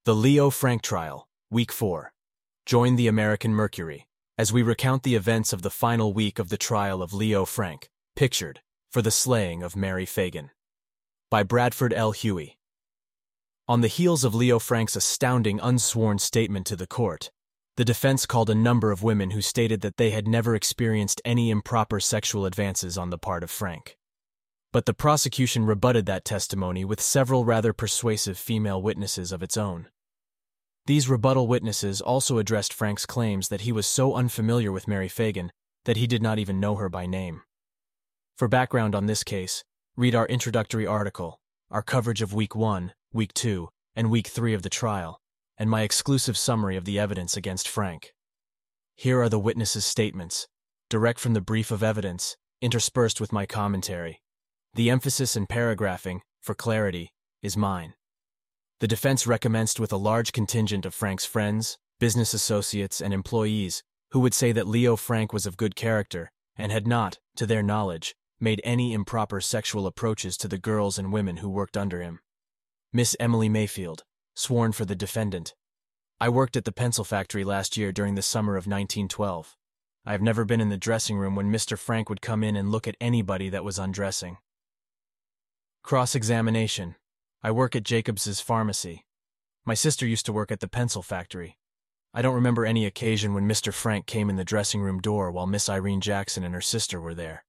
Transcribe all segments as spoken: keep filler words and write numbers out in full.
The Leo Frank Trial, Week four. Join the American Mercury as we recount the events of the final week of the trial of Leo Frank, pictured, for the slaying of Mary Fagan. By Bradford L. Huey. On the heels of Leo Frank's astounding unsworn statement to the court, the defense called a number of women who stated that they had never experienced any improper sexual advances on the part of Frank. But the prosecution rebutted that testimony with several rather persuasive female witnesses of its own. These rebuttal witnesses also addressed Frank's claims that he was so unfamiliar with Mary Fagan that he did not even know her by name. For background on this case, read our introductory article, our coverage of Week one, Week two, and Week three of the trial, and my exclusive summary of the evidence against Frank. Here are the witnesses' statements, direct from the brief of evidence, interspersed with my commentary. The emphasis and paragraphing, for clarity, is mine. The defense recommenced with a large contingent of Frank's friends, business associates, and employees who would say that Leo Frank was of good character and had not, to their knowledge, made any improper sexual approaches to the girls and women who worked under him. Miss Emily Mayfield, sworn for the defendant. I worked at the pencil factory last year during the summer of nineteen twelve. I have never been in the dressing room when Mister Frank would come in and look at anybody that was undressing. Cross-examination. I work at Jacobs's Pharmacy. My sister used to work at the pencil factory. I don't remember any occasion when Mister Frank came in the dressing room door while Miss Irene Jackson and her sister were there.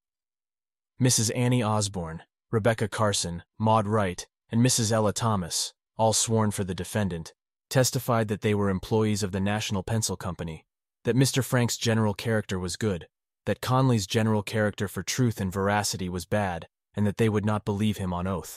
Missus Annie Osborne, Rebecca Carson, Maud Wright, and Missus Ella Thomas, all sworn for the defendant, testified that they were employees of the National Pencil Company, that Mister Frank's general character was good, that Conley's general character for truth and veracity was bad, and that they would not believe him on oath.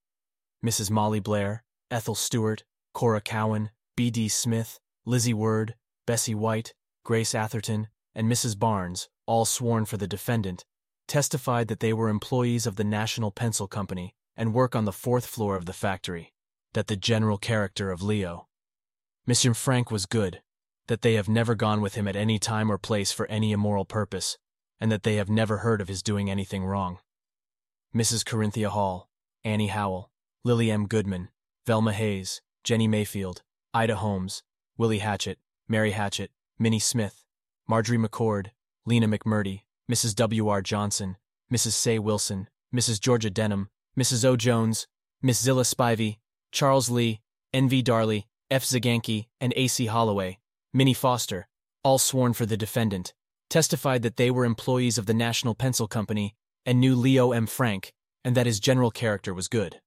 Missus Molly Blair, Ethel Stewart, Cora Cowan, B D Smith, Lizzie Word, Bessie White, Grace Atherton, and Missus Barnes, all sworn for the defendant, testified that they were employees of the National Pencil Company and work on the fourth floor of the factory, that the general character of Leo, Mister Frank was good, that they have never gone with him at any time or place for any immoral purpose, and that they have never heard of his doing anything wrong. Missus Corinthia Hall, Annie Howell, Lily M. Goodman, Velma Hayes, Jenny Mayfield, Ida Holmes, Willie Hatchett, Mary Hatchett, Minnie Smith, Marjorie McCord, Lena McMurdy, Missus W R Johnson, Missus Say Wilson, Missus Georgia Denham, Missus O. Jones, Miss Zilla Spivey, Charles Lee, N V Darley, F. Zaganki, and A C Holloway, Minnie Foster, all sworn for the defendant, testified that they were employees of the National Pencil Company and knew Leo M. Frank, and that his general character was good.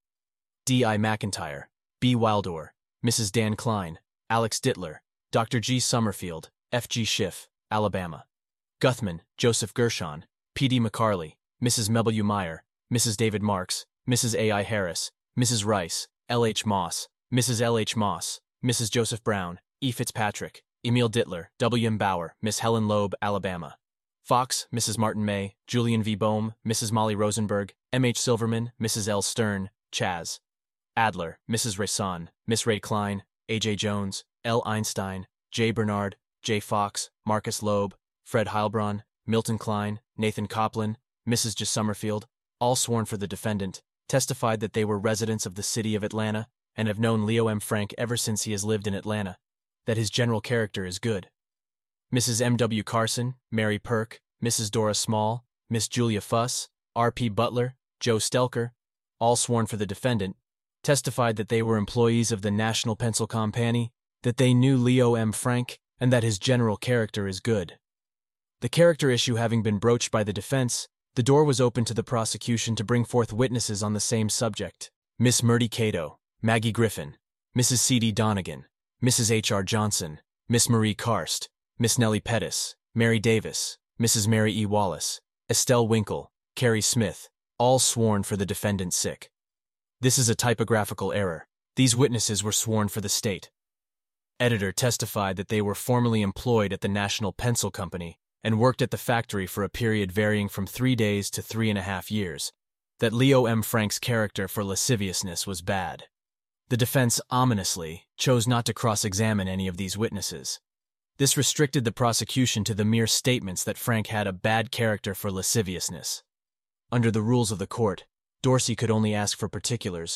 D I McIntyre, B. Wildor, Missus Dan Klein, Alex Dittler, Doctor G. Summerfield, F G Schiff, Alabama. Guthman, Joseph Gershon, P D McCarley, Missus W. Meyer, Missus David Marks, Missus A I Harris, Missus Rice, L H Moss, Missus L H Moss, Missus Joseph Brown, E. Fitzpatrick, Emil Dittler, W. M. Bauer, Miss Helen Loeb, Alabama. Fox, Missus Martin May, Julian V. Boehm, Missus Molly Rosenberg, M. H. Silverman, Missus L. Stern, Chaz. Adler, Missus Rayson, Miss Ray Klein, A J Jones, L. Einstein, J. Bernard, J. Fox, Marcus Loeb, Fred Heilbronn, Milton Klein, Nathan Coplin, Missus J. Summerfield, all sworn for the defendant, testified that they were residents of the city of Atlanta and have known Leo M. Frank ever since he has lived in Atlanta, that his general character is good. Missus M W Carson, Mary Perk, Missus Dora Small, Miss Julia Fuss, R P Butler, Joe Stelker, all sworn for the defendant, testified that they were employees of the National Pencil Company, that they knew Leo M. Frank, and that his general character is good. The character issue having been broached by the defense, the door was open to the prosecution to bring forth witnesses on the same subject. Miss Murdy Cato, Maggie Griffin, Missus C D Donegan, Missus H R Johnson, Miss Marie Karst, Miss Nellie Pettis, Mary Davis, Missus Mary E. Wallace, Estelle Winkle, Carrie Smith, all sworn for the defendant sick. This is a typographical error. These witnesses were sworn for the state. Editor testified that they were formerly employed at the National Pencil Company and worked at the factory for a period varying from three days to three and a half years, that Leo M. Frank's character for lasciviousness was bad. The defense, ominously, chose not to cross-examine any of these witnesses. This restricted the prosecution to the mere statements that Frank had a bad character for lasciviousness. Under the rules of the court, Dorsey could only ask for particulars,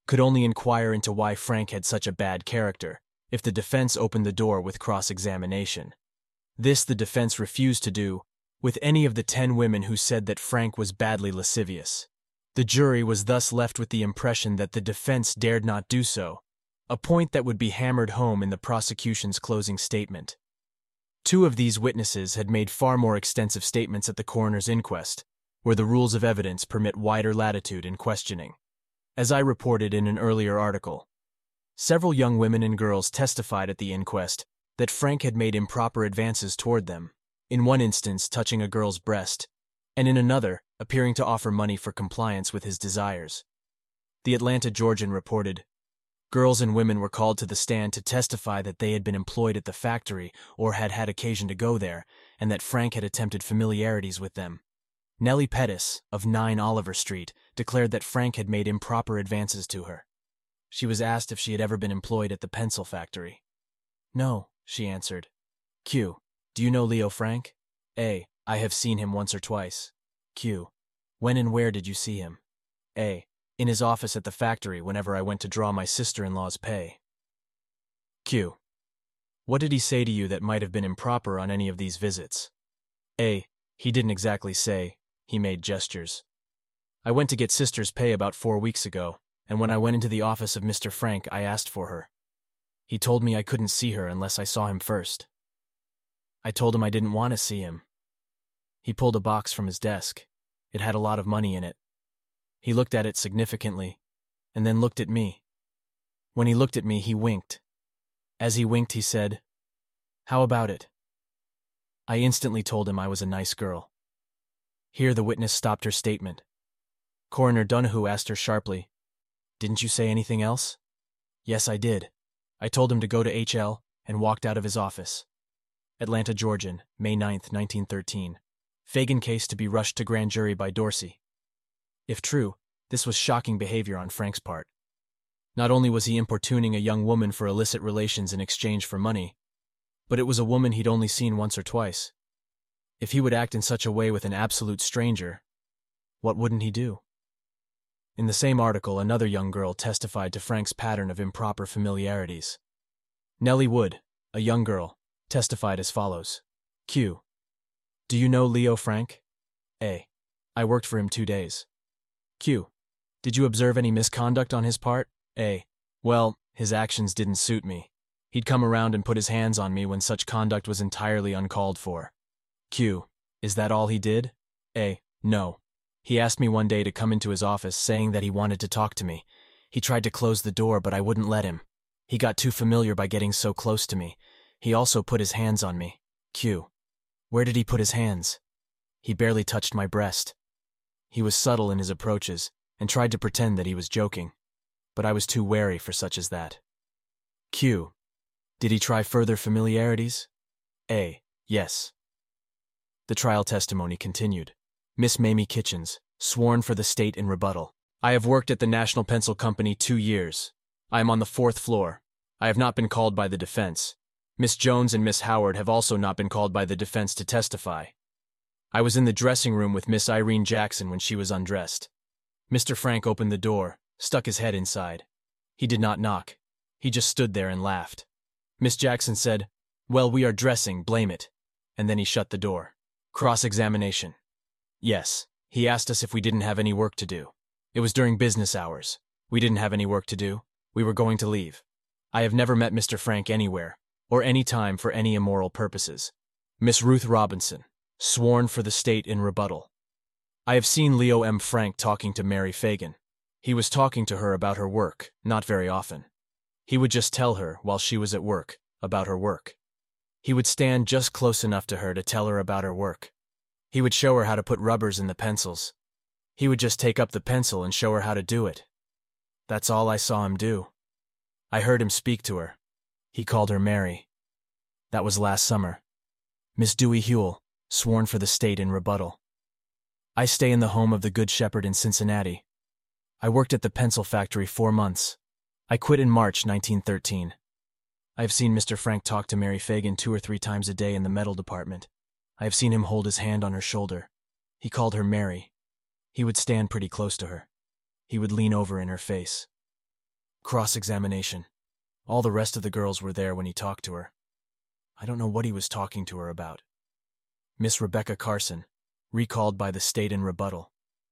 could only inquire into why Frank had such a bad character, if the defense opened the door with cross-examination. This the defense refused to do with any of the ten women who said that Frank was badly lascivious. The jury was thus left with the impression that the defense dared not do so, a point that would be hammered home in the prosecution's closing statement. Two of these witnesses had made far more extensive statements at the coroner's inquest, where the rules of evidence permit wider latitude in questioning. As I reported in an earlier article, several young women and girls testified at the inquest that Frank had made improper advances toward them, in one instance touching a girl's breast, and in another appearing to offer money for compliance with his desires. The Atlanta Georgian reported, girls and women were called to the stand to testify that they had been employed at the factory or had had occasion to go there, and that Frank had attempted familiarities with them. Nellie Pettis, of nine Oliver Street, declared that Frank had made improper advances to her. She was asked if she had ever been employed at the pencil factory. No, she answered. Q. Do you know Leo Frank? A. I have seen him once or twice. Q. When and where did you see him? A. In his office at the factory whenever I went to draw my sister-in-law's pay. Q. What did he say to you that might have been improper on any of these visits? A. He didn't exactly say. He made gestures. I went to get sister's pay about four weeks ago, and when I went into the office of Mister Frank, I asked for her. He told me I couldn't see her unless I saw him first. I told him I didn't want to see him. He pulled a box from his desk. It had a lot of money in it. He looked at it significantly, and then looked at me. When he looked at me, he winked. As he winked, he said, "How about it?" I instantly told him I was a nice girl. Here the witness stopped her statement. Coroner Donahue asked her sharply, "Didn't you say anything else?" "Yes, I did. I told him to go to H L and walked out of his office." Atlanta Georgian, May ninth, nineteen thirteen. Fagan case to be rushed to grand jury by Dorsey. If true, this was shocking behavior on Frank's part. Not only was he importuning a young woman for illicit relations in exchange for money, but it was a woman he'd only seen once or twice. If he would act in such a way with an absolute stranger, what wouldn't he do? In the same article, another young girl testified to Frank's pattern of improper familiarities. Nellie Wood, a young girl, testified as follows. Q. Do you know Leo Frank? A. I worked for him two days. Q. Did you observe any misconduct on his part? A. Well, his actions didn't suit me. He'd come around and put his hands on me when such conduct was entirely uncalled for. Q. Is that all he did? A. No. He asked me one day to come into his office, saying that he wanted to talk to me. He tried to close the door, but I wouldn't let him. He got too familiar by getting so close to me. He also put his hands on me. Q. Where did he put his hands? He barely touched my breast. He was subtle in his approaches and tried to pretend that he was joking, but I was too wary for such as that. Q. Did he try further familiarities? A. Yes. The trial testimony continued. Miss Mamie Kitchens, sworn for the state in rebuttal. I have worked at the National Pencil Company two years. I am on the fourth floor. I have not been called by the defense. Miss Jones and Miss Howard have also not been called by the defense to testify. I was in the dressing room with Miss Irene Jackson when she was undressed. Mister Frank opened the door, stuck his head inside. He did not knock. He just stood there and laughed. Miss Jackson said, "Well, we are dressing, blame it." And then he shut the door. Cross-examination. Yes, he asked us if we didn't have any work to do. It was during business hours. We didn't have any work to do. We were going to leave. I have never met Mister Frank anywhere, or any time for any immoral purposes. Miss Ruth Robinson, sworn for the state in rebuttal. I have seen Leo M. Frank talking to Mary Fagan. He was talking to her about her work, not very often. He would just tell her, while she was at work, about her work. He would stand just close enough to her to tell her about her work. He would show her how to put rubbers in the pencils. He would just take up the pencil and show her how to do it. That's all I saw him do. I heard him speak to her. He called her Mary. That was last summer. Miss Dewey Huell, sworn for the state in rebuttal. I stay in the home of the Good Shepherd in Cincinnati. I worked at the pencil factory four months. I quit in March nineteen thirteen. I have seen Mister Frank talk to Mary Fagan two or three times a day in the metal department. I have seen him hold his hand on her shoulder. He called her Mary. He would stand pretty close to her. He would lean over in her face. Cross-examination. All the rest of the girls were there when he talked to her. I don't know what he was talking to her about. Miss Rebecca Carson, recalled by the state in rebuttal.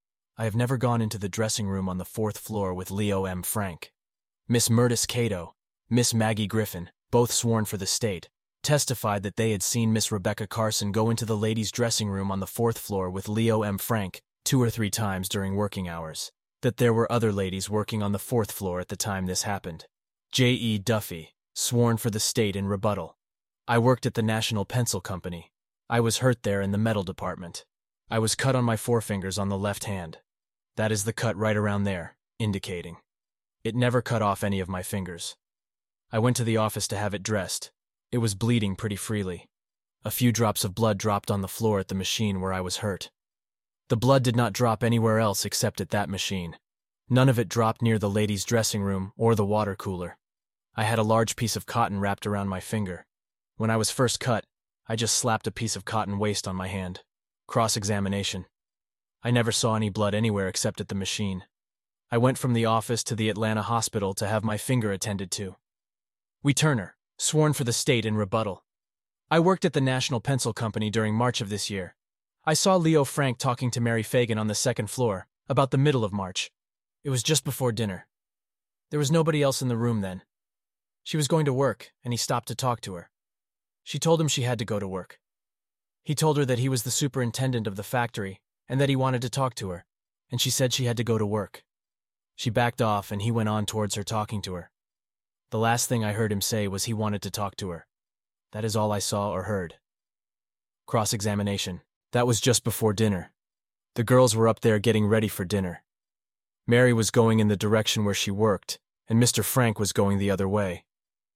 I have never gone into the dressing room on the fourth floor with Leo M. Frank. Miss Murtis Cato, Miss Maggie Griffin, both sworn for the state, testified that they had seen Miss Rebecca Carson go into the ladies' dressing room on the fourth floor with Leo M. Frank two or three times during working hours, that there were other ladies working on the fourth floor at the time this happened. J E Duffy, sworn for the state in rebuttal. I worked at the National Pencil Company. I was hurt there in the metal department. I was cut on my forefingers on the left hand. That is the cut right around there, indicating. It never cut off any of my fingers. I went to the office to have it dressed. It was bleeding pretty freely. A few drops of blood dropped on the floor at the machine where I was hurt. The blood did not drop anywhere else except at that machine. None of it dropped near the ladies' dressing room or the water cooler. I had a large piece of cotton wrapped around my finger. When I was first cut, I just slapped a piece of cotton waste on my hand. Cross-examination. I never saw any blood anywhere except at the machine. I went from the office to the Atlanta hospital to have my finger attended to. We Turner, sworn for the state in rebuttal. I worked at the National Pencil Company during March of this year. I saw Leo Frank talking to Mary Fagan on the second floor, about the middle of March. It was just before dinner. There was nobody else in the room then. She was going to work, and he stopped to talk to her. She told him she had to go to work. He told her that he was the superintendent of the factory, and that he wanted to talk to her, and she said she had to go to work. She backed off, and he went on towards her talking to her. The last thing I heard him say was he wanted to talk to her. That is all I saw or heard. Cross-examination. That was just before dinner. The girls were up there getting ready for dinner. Mary was going in the direction where she worked, and Mister Frank was going the other way.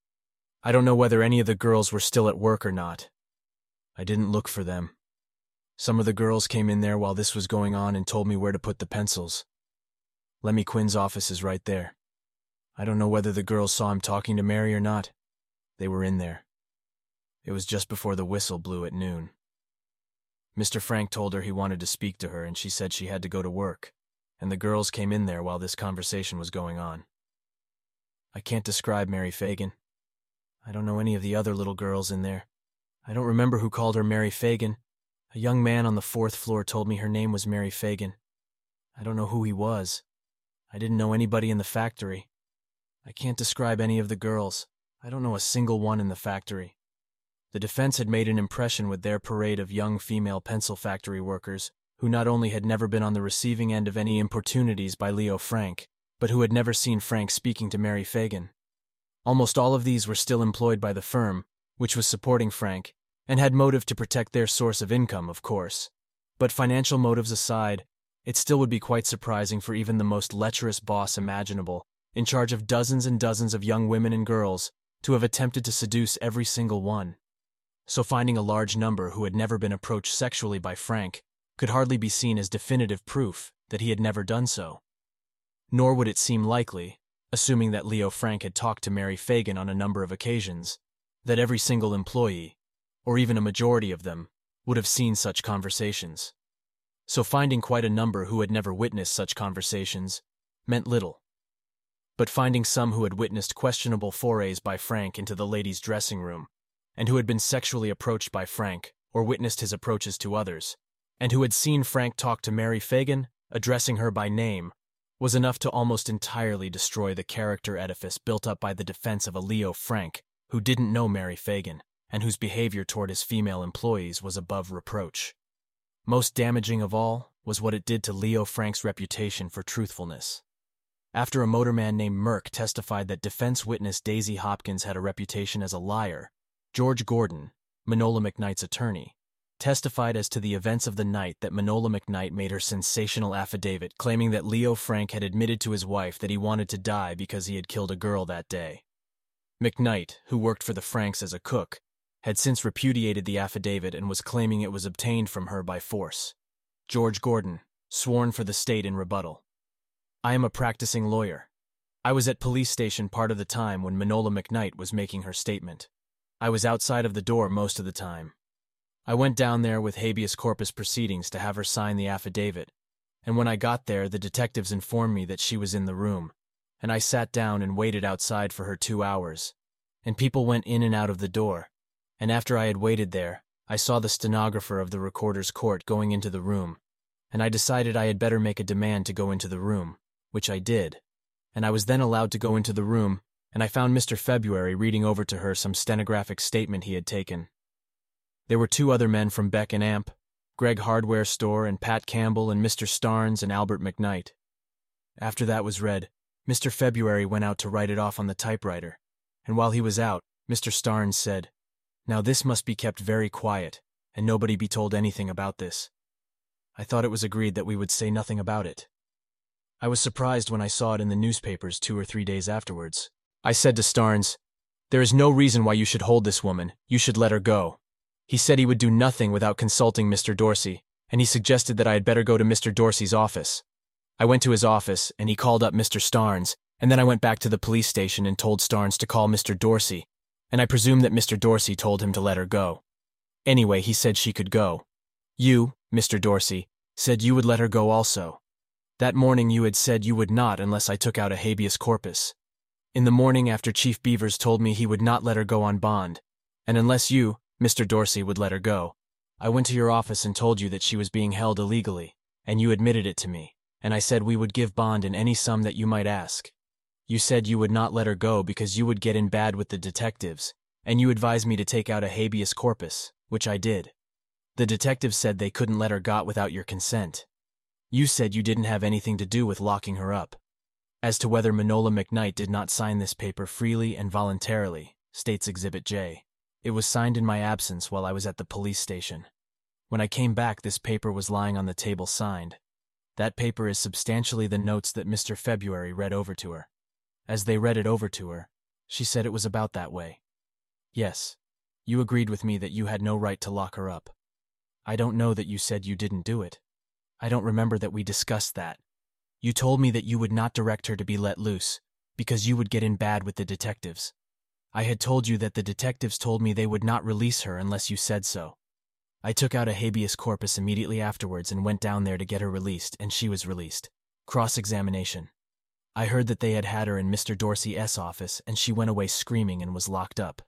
I don't know whether any of the girls were still at work or not. I didn't look for them. Some of the girls came in there while this was going on and told me where to put the pencils. Lemmy Quinn's office is right there. I don't know whether the girls saw him talking to Mary or not. They were in there. It was just before the whistle blew at noon. Mister Frank told her he wanted to speak to her, and she said she had to go to work, and the girls came in there while this conversation was going on. I can't describe Mary Fagan. I don't know any of the other little girls in there. I don't remember who called her Mary Fagan. A young man on the fourth floor told me her name was Mary Fagan. I don't know who he was. I didn't know anybody in the factory. I can't describe any of the girls. I don't know a single one in the factory. The defense had made an impression with their parade of young female pencil factory workers who not only had never been on the receiving end of any importunities by Leo Frank, but who had never seen Frank speaking to Mary Fagan. Almost all of these were still employed by the firm, which was supporting Frank, and had motive to protect their source of income, of course. But financial motives aside, it still would be quite surprising for even the most lecherous boss imaginable, in charge of dozens and dozens of young women and girls, to have attempted to seduce every single one. So finding a large number who had never been approached sexually by Frank could hardly be seen as definitive proof that he had never done so. Nor would it seem likely, assuming that Leo Frank had talked to Mary Fagan on a number of occasions, that every single employee, or even a majority of them, would have seen such conversations. So finding quite a number who had never witnessed such conversations meant little. But finding some who had witnessed questionable forays by Frank into the ladies' dressing room, and who had been sexually approached by Frank, or witnessed his approaches to others, and who had seen Frank talk to Mary Fagan, addressing her by name, was enough to almost entirely destroy the character edifice built up by the defense of a Leo Frank who didn't know Mary Fagan, and whose behavior toward his female employees was above reproach. Most damaging of all was what it did to Leo Frank's reputation for truthfulness. After a motorman named Merck testified that defense witness Daisy Hopkins had a reputation as a liar, George Gordon, Manola McKnight's attorney, testified as to the events of the night that Manola McKnight made her sensational affidavit claiming that Leo Frank had admitted to his wife that he wanted to die because he had killed a girl that day. McKnight, who worked for the Franks as a cook, had since repudiated the affidavit and was claiming it was obtained from her by force. George Gordon, sworn for the state in rebuttal. I am a practicing lawyer. I was at police station part of the time when Manola McKnight was making her statement. I was outside of the door most of the time. I went down there with habeas corpus proceedings to have her sign the affidavit, and when I got there, the detectives informed me that she was in the room, and I sat down and waited outside for her two hours. And people went in and out of the door. And after I had waited there, I saw the stenographer of the recorder's court going into the room, and I decided I had better make a demand to go into the room, which I did. And I was then allowed to go into the room, and I found Mister February reading over to her some stenographic statement he had taken. There were two other men from Beck and Amp, Greg Hardware Store and Pat Campbell and Mister Starnes and Albert McKnight. After that was read, Mister February went out to write it off on the typewriter, and while he was out, Mister Starnes said, "Now this must be kept very quiet, and nobody be told anything about this." I thought it was agreed that we would say nothing about it. I was surprised when I saw it in the newspapers two or three days afterwards. I said to Starnes, "There is no reason why you should hold this woman. You should let her go." He said he would do nothing without consulting Mister Dorsey, and he suggested that I had better go to Mister Dorsey's office. I went to his office, and he called up Mister Starnes, and then I went back to the police station and told Starnes to call Mister Dorsey, and I presume that Mister Dorsey told him to let her go. Anyway, he said she could go. You, Mister Dorsey, said you would let her go also. That morning you had said you would not unless I took out a habeas corpus. In the morning after Chief Beavers told me he would not let her go on bond, and unless you, Mister Dorsey, would let her go, I went to your office and told you that she was being held illegally, and you admitted it to me, and I said we would give bond in any sum that you might ask. You said you would not let her go because you would get in bad with the detectives, and you advised me to take out a habeas corpus, which I did. The detectives said they couldn't let her go without your consent. You said you didn't have anything to do with locking her up. As to whether Manola McKnight did not sign this paper freely and voluntarily, states Exhibit J. It was signed in my absence while I was at the police station. When I came back, this paper was lying on the table signed. That paper is substantially the notes that Mister February read over to her. As they read it over to her, she said it was about that way. Yes, you agreed with me that you had no right to lock her up. I don't know that you said you didn't do it. I don't remember that we discussed that. You told me that you would not direct her to be let loose, because you would get in bad with the detectives. I had told you that the detectives told me they would not release her unless you said so. I took out a habeas corpus immediately afterwards and went down there to get her released, and she was released. Cross-examination. I heard that they had had her in Mister Dorsey's office, and she went away screaming and was locked up.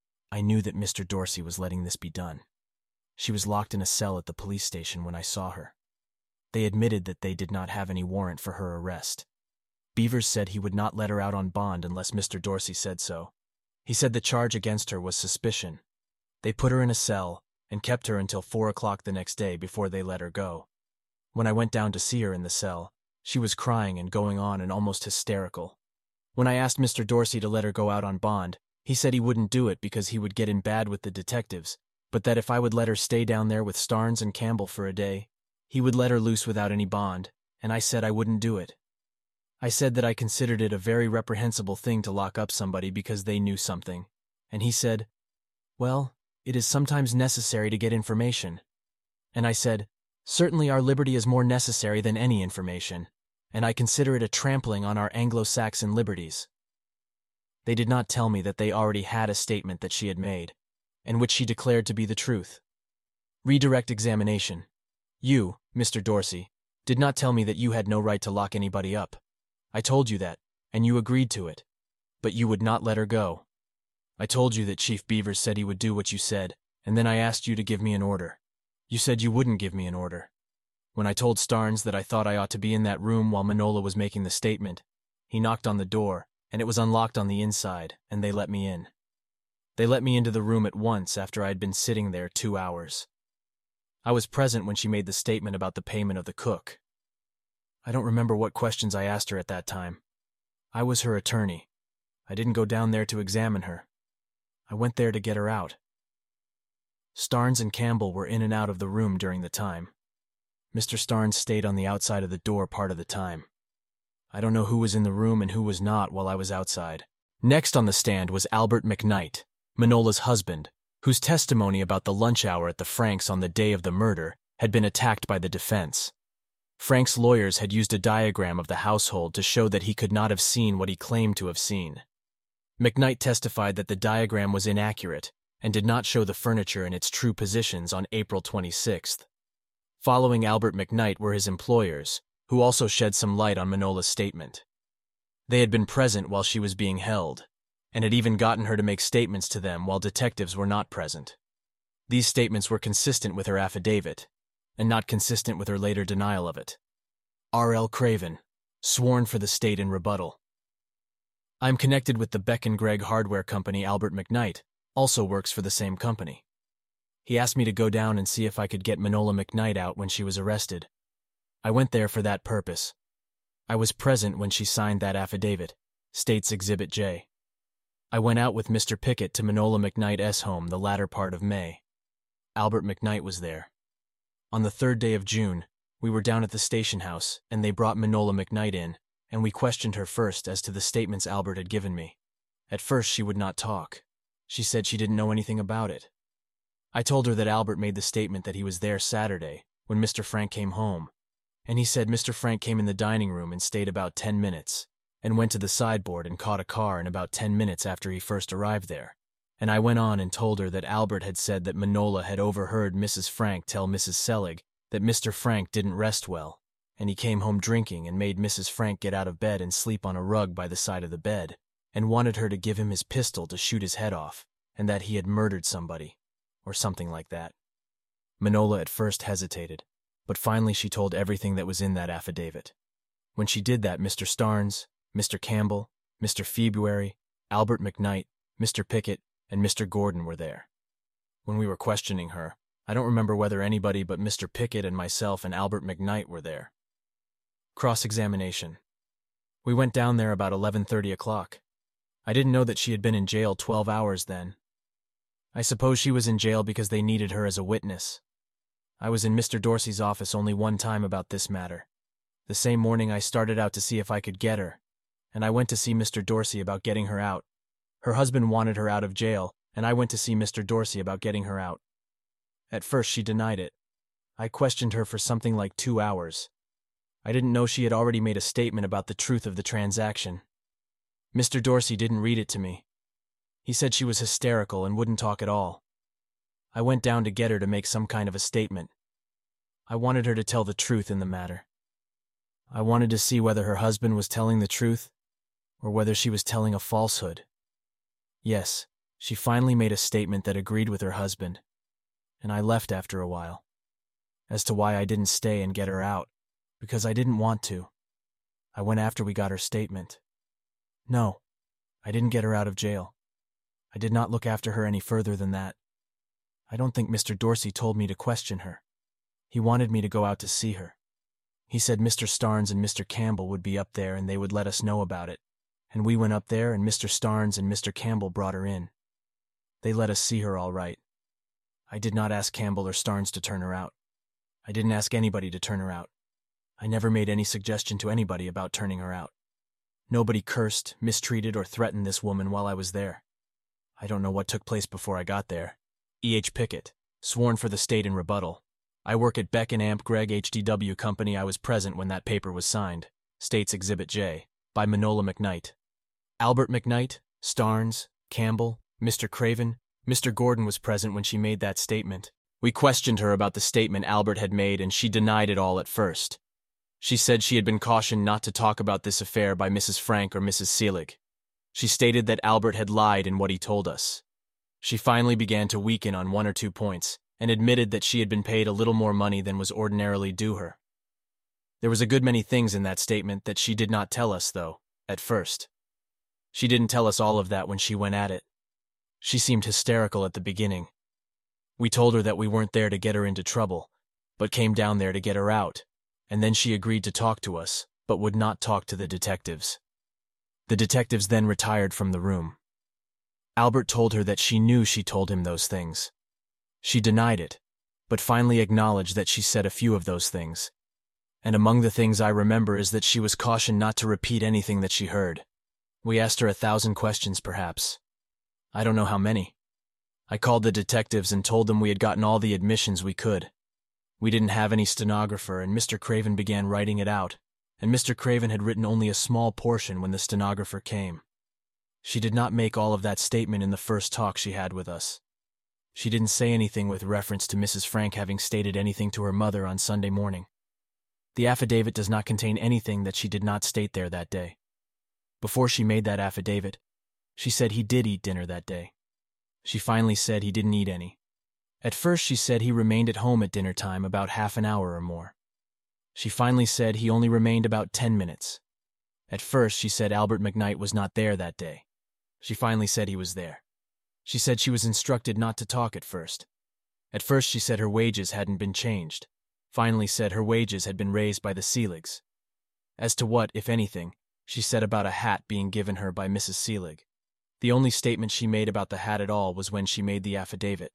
I knew that Mister Dorsey was letting this be done. She was locked in a cell at the police station when I saw her. They admitted that they did not have any warrant for her arrest. Beavers said he would not let her out on bond unless Mister Dorsey said so. He said the charge against her was suspicion. They put her in a cell and kept her until four o'clock the next day before they let her go. When I went down to see her in the cell, she was crying and going on and almost hysterical. When I asked Mister Dorsey to let her go out on bond, he said he wouldn't do it because he would get in bad with the detectives, but that if I would let her stay down there with Starnes and Campbell for a day, he would let her loose without any bond, and I said I wouldn't do it. I said that I considered it a very reprehensible thing to lock up somebody because they knew something, and he said, "Well, it is sometimes necessary to get information." And I said, "Certainly our liberty is more necessary than any information, and I consider it a trampling on our Anglo-Saxon liberties." They did not tell me that they already had a statement that she had made, and which she declared to be the truth. Redirect examination. You, Mister Dorsey, did not tell me that you had no right to lock anybody up. I told you that, and you agreed to it, but you would not let her go. I told you that Chief Beavers said he would do what you said, and then I asked you to give me an order. You said you wouldn't give me an order. When I told Starnes that I thought I ought to be in that room while Manola was making the statement, he knocked on the door, and it was unlocked on the inside, and they let me in. They let me into the room at once after I had been sitting there two hours. I was present when she made the statement about the payment of the cook. I don't remember what questions I asked her at that time. I was her attorney. I didn't go down there to examine her. I went there to get her out. Starnes and Campbell were in and out of the room during the time. Mister Starnes stayed on the outside of the door part of the time. I don't know who was in the room and who was not while I was outside. Next on the stand was Albert McKnight, Manola's husband, whose testimony about the lunch hour at the Franks on the day of the murder had been attacked by the defense. Frank's lawyers had used a diagram of the household to show that he could not have seen what he claimed to have seen. McKnight testified that the diagram was inaccurate and did not show the furniture in its true positions on April twenty-sixth. Following Albert McKnight were his employers, who also shed some light on Manola's statement. They had been present while she was being held, and had even gotten her to make statements to them while detectives were not present. These statements were consistent with her affidavit, and not consistent with her later denial of it. R L Craven, sworn for the state in rebuttal. I am connected with the Beck and Gregg hardware company. Albert McKnight also works for the same company. He asked me to go down and see if I could get Manola McKnight out when she was arrested. I went there for that purpose. I was present when she signed that affidavit, State's Exhibit J. I went out with Mister Pickett to Manola McKnight's home the latter part of May. Albert McKnight was there. On the third day of June, we were down at the station house, and they brought Manola McKnight in, and we questioned her first as to the statements Albert had given me. At first she would not talk. She said she didn't know anything about it. I told her that Albert made the statement that he was there Saturday, when Mister Frank came home, and he said Mister Frank came in the dining room and stayed about ten minutes, and went to the sideboard and caught a car in about ten minutes after he first arrived there. And I went on and told her that Albert had said that Manola had overheard Missus Frank tell Missus Selig that Mister Frank didn't rest well, and he came home drinking and made Missus Frank get out of bed and sleep on a rug by the side of the bed, and wanted her to give him his pistol to shoot his head off, and that he had murdered somebody, or something like that. Manola at first hesitated, but finally she told everything that was in that affidavit. When she did that, Mister Starnes, Mister Campbell, Mister February, Albert McKnight, Mister Pickett, and Mister Gordon were there. When we were questioning her, I don't remember whether anybody but Mister Pickett and myself and Albert McKnight were there. Cross-examination. We went down there about eleven thirty o'clock. I didn't know that she had been in jail twelve hours then. I suppose she was in jail because they needed her as a witness. I was in Mister Dorsey's office only one time about this matter. The same morning I started out to see if I could get her, and I went to see Mister Dorsey about getting her out. Her husband wanted her out of jail, and I went to see Mister Dorsey about getting her out. At first she denied it. I questioned her for something like two hours. I didn't know she had already made a statement about the truth of the transaction. Mister Dorsey didn't read it to me. He said she was hysterical and wouldn't talk at all. I went down to get her to make some kind of a statement. I wanted her to tell the truth in the matter. I wanted to see whether her husband was telling the truth, or whether she was telling a falsehood. Yes, she finally made a statement that agreed with her husband, and I left after a while. As to why I didn't stay and get her out, because I didn't want to. I went after we got her statement. No, I didn't get her out of jail. I did not look after her any further than that. I don't think Mister Dorsey told me to question her. He wanted me to go out to see her. He said Mister Starnes and Mister Campbell would be up there and they would let us know about it. And we went up there and Mister Starnes and Mister Campbell brought her in. They let us see her all right. I did not ask Campbell or Starnes to turn her out. I didn't ask anybody to turn her out. I never made any suggestion to anybody about turning her out. Nobody cursed, mistreated, or threatened this woman while I was there. I don't know what took place before I got there. E H Pickett, sworn for the state in rebuttal. I work at Beck and Amp Gregg H D W Company. I was present when that paper was signed, State's Exhibit J, by Manola McKnight. Albert McKnight, Starnes, Campbell, Mister Craven, Mister Gordon was present when she made that statement. We questioned her about the statement Albert had made, and she denied it all at first. She said she had been cautioned not to talk about this affair by Missus Frank or Missus Selig. She stated that Albert had lied in what he told us. She finally began to weaken on one or two points, and admitted that she had been paid a little more money than was ordinarily due her. There was a good many things in that statement that she did not tell us, though, at first. She didn't tell us all of that when she went at it. She seemed hysterical at the beginning. We told her that we weren't there to get her into trouble, but came down there to get her out, and then she agreed to talk to us, but would not talk to the detectives. The detectives then retired from the room. Albert told her that she knew she told him those things. She denied it, but finally acknowledged that she said a few of those things. And among the things I remember is that she was cautioned not to repeat anything that she heard. We asked her a thousand questions, perhaps. I don't know how many. I called the detectives and told them we had gotten all the admissions we could. We didn't have any stenographer, and Mister Craven began writing it out, and Mister Craven had written only a small portion when the stenographer came. She did not make all of that statement in the first talk she had with us. She didn't say anything with reference to Missus Frank having stated anything to her mother on Sunday morning. The affidavit does not contain anything that she did not state there that day. Before she made that affidavit, she said he did eat dinner that day. She finally said he didn't eat any. At first she said he remained at home at dinner time about half an hour or more. She finally said he only remained about ten minutes. At first she said Albert McKnight was not there that day. She finally said he was there. She said she was instructed not to talk at first. At first she said her wages hadn't been changed. Finally said her wages had been raised by the Seeligs. As to what, if anything, she said about a hat being given her by Missus Seelig. The only statement she made about the hat at all was when she made the affidavit.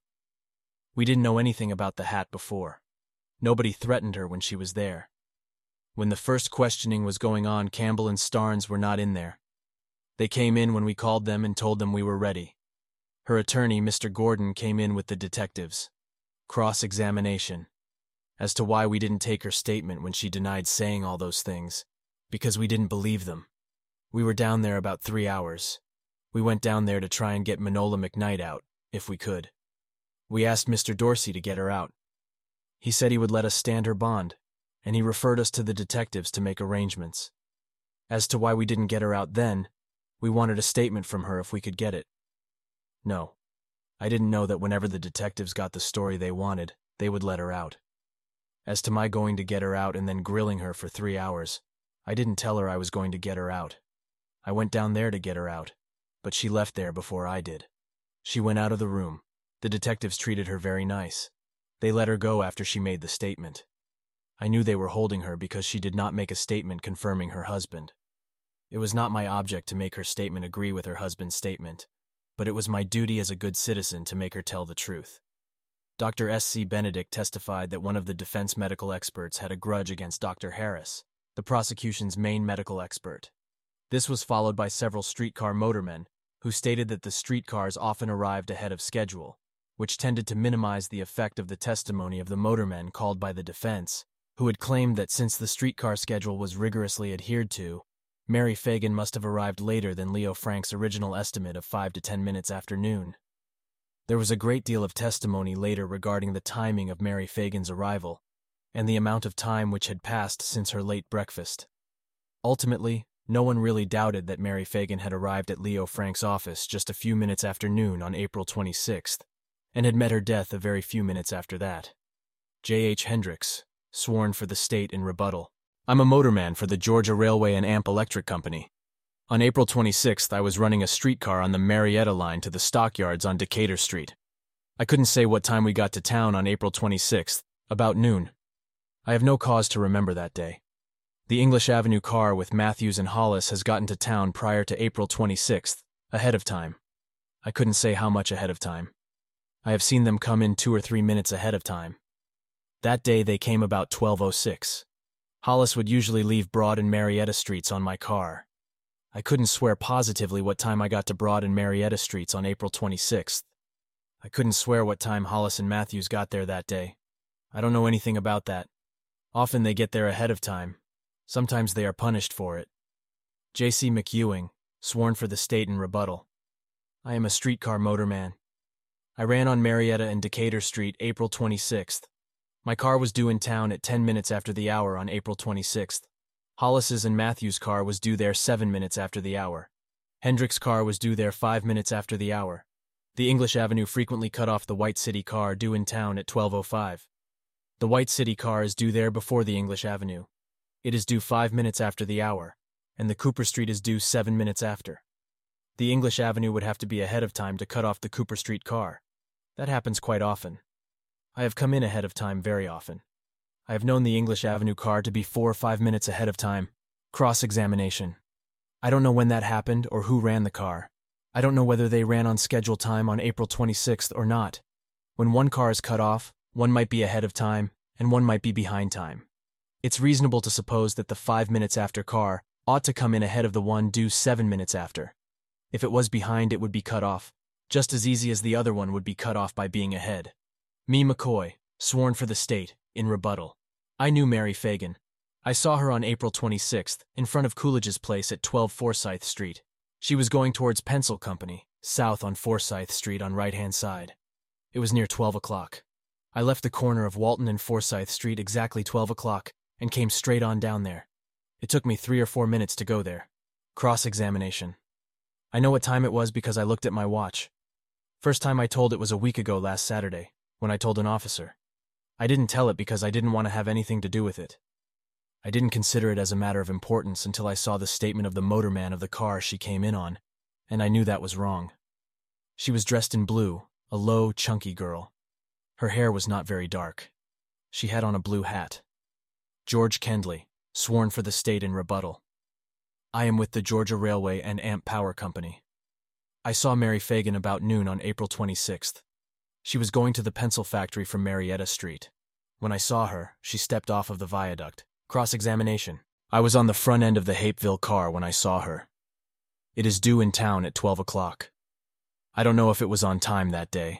We didn't know anything about the hat before. Nobody threatened her when she was there. When the first questioning was going on, Campbell and Starnes were not in there. They came in when we called them and told them we were ready. Her attorney, Mister Gordon, came in with the detectives. Cross-examination. As to why we didn't take her statement when she denied saying all those things. Because we didn't believe them. We were down there about three hours. We went down there to try and get Manola McKnight out, if we could. We asked Mister Dorsey to get her out. He said he would let us stand her bond, and he referred us to the detectives to make arrangements. As to why we didn't get her out then, we wanted a statement from her if we could get it. No, I didn't know that whenever the detectives got the story they wanted, they would let her out. As to my going to get her out and then grilling her for three hours, I didn't tell her I was going to get her out. I went down there to get her out, but she left there before I did. She went out of the room. The detectives treated her very nice. They let her go after she made the statement. I knew they were holding her because she did not make a statement confirming her husband. It was not my object to make her statement agree with her husband's statement, but it was my duty as a good citizen to make her tell the truth. Doctor S C Benedict testified that one of the defense medical experts had a grudge against Doctor Harris, the prosecution's main medical expert. This was followed by several streetcar motormen, who stated that the streetcars often arrived ahead of schedule, which tended to minimize the effect of the testimony of the motormen called by the defense, who had claimed that since the streetcar schedule was rigorously adhered to, Mary Fagan must have arrived later than Leo Frank's original estimate of five to ten minutes after noon. There was a great deal of testimony later regarding the timing of Mary Fagan's arrival, and the amount of time which had passed since her late breakfast. Ultimately, no one really doubted that Mary Fagan had arrived at Leo Frank's office just a few minutes after noon on April twenty-sixth, and had met her death a very few minutes after that. J H Hendricks, sworn for the state in rebuttal. I'm a motorman for the Georgia Railway and Amp Electric Company. On April twenty-sixth, I was running a streetcar on the Marietta line to the stockyards on Decatur Street. I couldn't say what time we got to town on April twenty-sixth, about noon. I have no cause to remember that day. The English Avenue car with Matthews and Hollis has gotten to town prior to April twenty-sixth, ahead of time. I couldn't say how much ahead of time. I have seen them come in two or three minutes ahead of time. That day they came about twelve oh six. Hollis would usually leave Broad and Marietta Streets on my car. I couldn't swear positively what time I got to Broad and Marietta Streets on April twenty-sixth. I couldn't swear what time Hollis and Matthews got there that day. I don't know anything about that. Often they get there ahead of time. Sometimes they are punished for it. J C McEwing, sworn for the state in rebuttal. I am a streetcar motorman. I ran on Marietta and Decatur Street April twenty-sixth. My car was due in town at ten minutes after the hour on April twenty-sixth. Hollis's and Matthews' car was due there seven minutes after the hour. Hendricks' car was due there five minutes after the hour. The English Avenue frequently cut off the White City car due in town at twelve oh five. The White City car is due there before the English Avenue. It is due five minutes after the hour, and the Cooper Street is due seven minutes after. The English Avenue would have to be ahead of time to cut off the Cooper Street car. That happens quite often. I have come in ahead of time very often. I have known the English Avenue car to be four or five minutes ahead of time. Cross-examination. I don't know when that happened or who ran the car. I don't know whether they ran on schedule time on April twenty-sixth or not. When one car is cut off, one might be ahead of time, and one might be behind time. It's reasonable to suppose that the five minutes after car ought to come in ahead of the one due seven minutes after. If it was behind, it would be cut off, just as easy as the other one would be cut off by being ahead. Me McCoy, sworn for the state, in rebuttal. I knew Mary Fagan. I saw her on April twenty-sixth, in front of Coolidge's place at twelve Forsyth Street. She was going towards Pencil Company, south on Forsyth Street on right-hand side. It was near twelve o'clock. I left the corner of Walton and Forsyth Street exactly twelve o'clock and came straight on down there. It took me three or four minutes to go there. Cross-examination. I know what time it was because I looked at my watch. First time I told it was a week ago last Saturday, when I told an officer. I didn't tell it because I didn't want to have anything to do with it. I didn't consider it as a matter of importance until I saw the statement of the motorman of the car she came in on, and I knew that was wrong. She was dressed in blue, a low, chunky girl. Her hair was not very dark. She had on a blue hat. George Kendley, sworn for the state in rebuttal. I am with the Georgia Railway and Amp Power Company. I saw Mary Fagan about noon on April twenty-sixth. She was going to the pencil factory from Marietta Street. When I saw her, she stepped off of the viaduct. Cross-examination. I was on the front end of the Hapeville car when I saw her. It is due in town at twelve o'clock. I don't know if it was on time that day.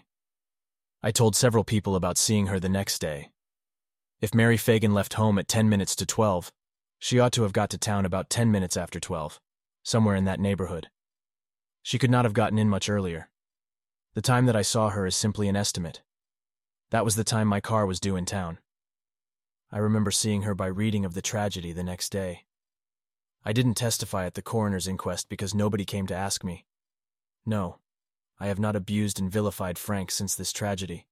I told several people about seeing her the next day. If Mary Fagan left home at ten minutes to twelve, she ought to have got to town about ten minutes after twelve, somewhere in that neighborhood. She could not have gotten in much earlier. The time that I saw her is simply an estimate. That was the time my car was due in town. I remember seeing her by reading of the tragedy the next day. I didn't testify at the coroner's inquest because nobody came to ask me. No, I have not abused and vilified Frank since this tragedy.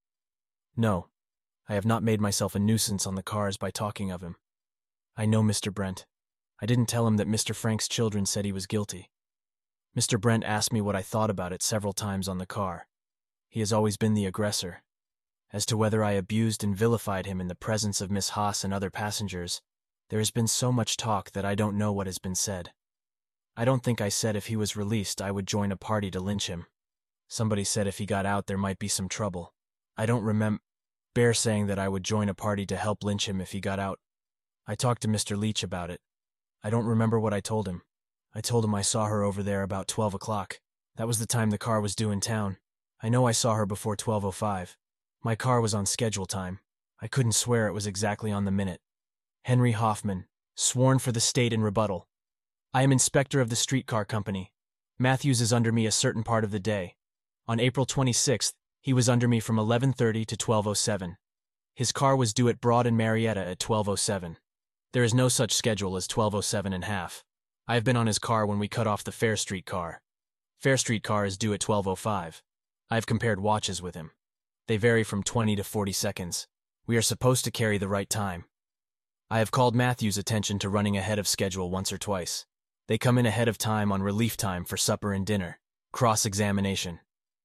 No, I have not made myself a nuisance on the cars by talking of him. I know Mister Brent. I didn't tell him that Mister Frank's children said he was guilty. Mister Brent asked me what I thought about it several times on the car. He has always been the aggressor. As to whether I abused and vilified him in the presence of Miss Haas and other passengers, there has been so much talk that I don't know what has been said. I don't think I said if he was released I would join a party to lynch him. Somebody said if he got out there might be some trouble. I don't remember Bear saying that I would join a party to help lynch him if he got out. I talked to Mister Leach about it. I don't remember what I told him. I told him I saw her over there about twelve o'clock. That was the time the car was due in town. I know I saw her before twelve oh five. My car was on schedule time. I couldn't swear it was exactly on the minute. Henry Hoffman, sworn for the state in rebuttal. I am inspector of the streetcar company. Matthews is under me a certain part of the day. On April twenty-sixth, he was under me from eleven thirty to twelve oh seven. His car was due at Broad and Marietta at twelve oh seven. There is no such schedule as twelve oh seven and half. I have been on his car when we cut off the Fair Street car. Fair Street car is due at twelve oh five. I have compared watches with him. They vary from twenty to forty seconds. We are supposed to carry the right time. I have called Matthews' attention to running ahead of schedule once or twice. They come in ahead of time on relief time for supper and dinner. Cross-examination.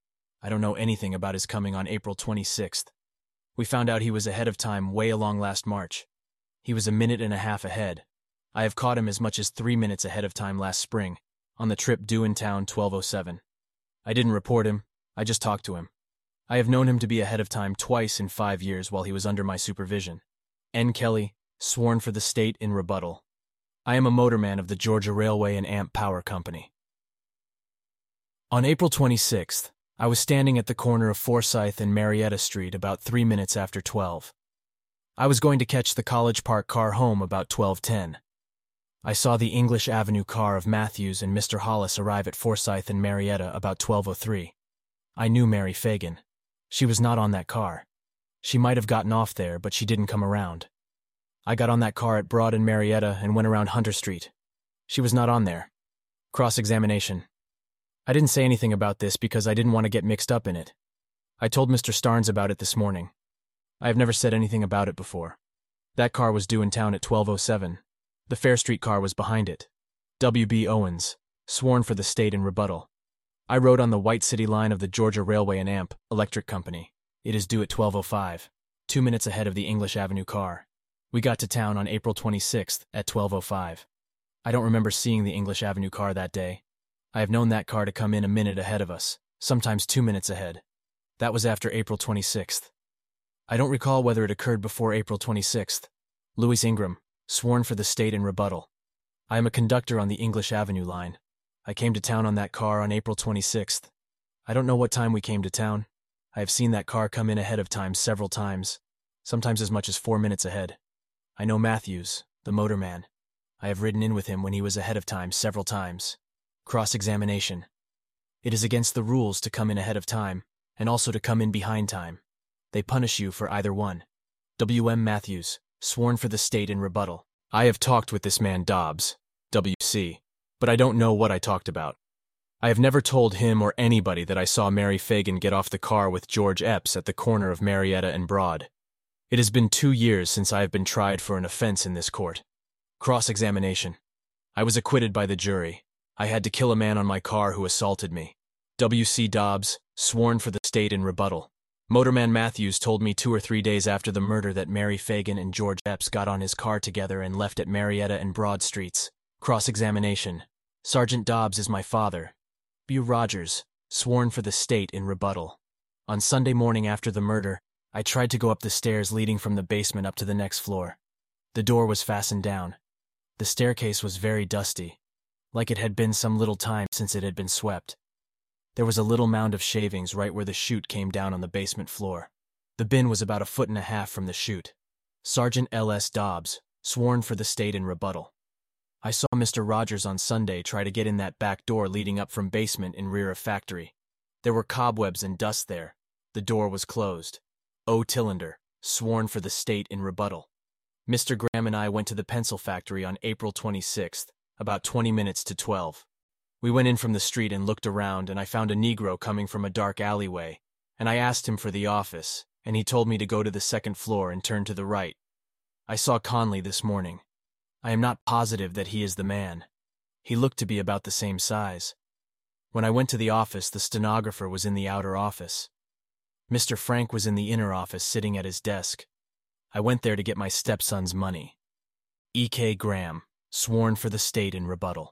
I don't know anything about his coming on April twenty-sixth. We found out he was ahead of time way along last March. He was a minute and a half ahead. I have caught him as much as three minutes ahead of time last spring, on the trip due in town twelve oh seven. I didn't report him, I just talked to him. I have known him to be ahead of time twice in five years while he was under my supervision. N. Kelly, sworn for the state in rebuttal. I am a motorman of the Georgia Railway and Amp Power Company. On April twenty-sixth, I was standing at the corner of Forsyth and Marietta Street about three minutes after twelve. I was going to catch the College Park car home about twelve ten. I saw the English Avenue car of Matthews and Mister Hollis arrive at Forsyth and Marietta about twelve oh three. I knew Mary Fagan. She was not on that car. She might have gotten off there, but she didn't come around. I got on that car at Broad and Marietta and went around Hunter Street. She was not on there. Cross-examination. I didn't say anything about this because I didn't want to get mixed up in it. I told Mister Starnes about it this morning. I have never said anything about it before. That car was due in town at twelve oh seven. The Fair Street car was behind it. W B Owens, sworn for the state in rebuttal. I rode on the White City line of the Georgia Railway and Amp Electric Company. It is due at twelve oh five, two minutes ahead of the English Avenue car. We got to town on April twenty-sixth at twelve oh five. I don't remember seeing the English Avenue car that day. I have known that car to come in a minute ahead of us, sometimes two minutes ahead. That was after April twenty-sixth. I don't recall whether it occurred before April twenty-sixth. Louis Ingram, sworn for the state in rebuttal. I am a conductor on the English Avenue line. I came to town on that car on April twenty-sixth. I don't know what time we came to town. I have seen that car come in ahead of time several times, sometimes as much as four minutes ahead. I know Matthews, the motorman. I have ridden in with him when he was ahead of time several times. Cross-examination. It is against the rules to come in ahead of time, and also to come in behind time. They punish you for either one. W M Matthews, sworn for the state in rebuttal. I have talked with this man Dobbs, W C but I don't know what I talked about. I have never told him or anybody that I saw Mary Fagan get off the car with George Epps at the corner of Marietta and Broad. It has been two years since I have been tried for an offense in this court. Cross-examination. I was acquitted by the jury. I had to kill a man on my car who assaulted me. W C Dobbs, sworn for the state in rebuttal. Motorman Matthews told me two or three days after the murder that Mary Fagan and George Epps got on his car together and left at Marietta and Broad Streets. Cross-examination. Sergeant Dobbs is my father. W. Rogers, sworn for the state in rebuttal. On Sunday morning after the murder, I tried to go up the stairs leading from the basement up to the next floor. The door was fastened down. The staircase was very dusty, like it had been some little time since it had been swept. There was a little mound of shavings right where the chute came down on the basement floor. The bin was about a foot and a half from the chute. Sergeant L S Dobbs, sworn for the state in rebuttal. I saw Mister Rogers on Sunday try to get in that back door leading up from basement in rear of factory. There were cobwebs and dust there. The door was closed. O. Tillander, sworn for the state in rebuttal. Mister Graham and I went to the pencil factory on April twenty-sixth, about twenty minutes to twelve. We went in from the street and looked around, and I found a Negro coming from a dark alleyway, and I asked him for the office, and he told me to go to the second floor and turn to the right. I saw Conley this morning. I am not positive that he is the man. He looked to be about the same size. When I went to the office, the stenographer was in the outer office. Mister Frank was in the inner office sitting at his desk. I went there to get my stepson's money. E K Graham, sworn for the state in rebuttal.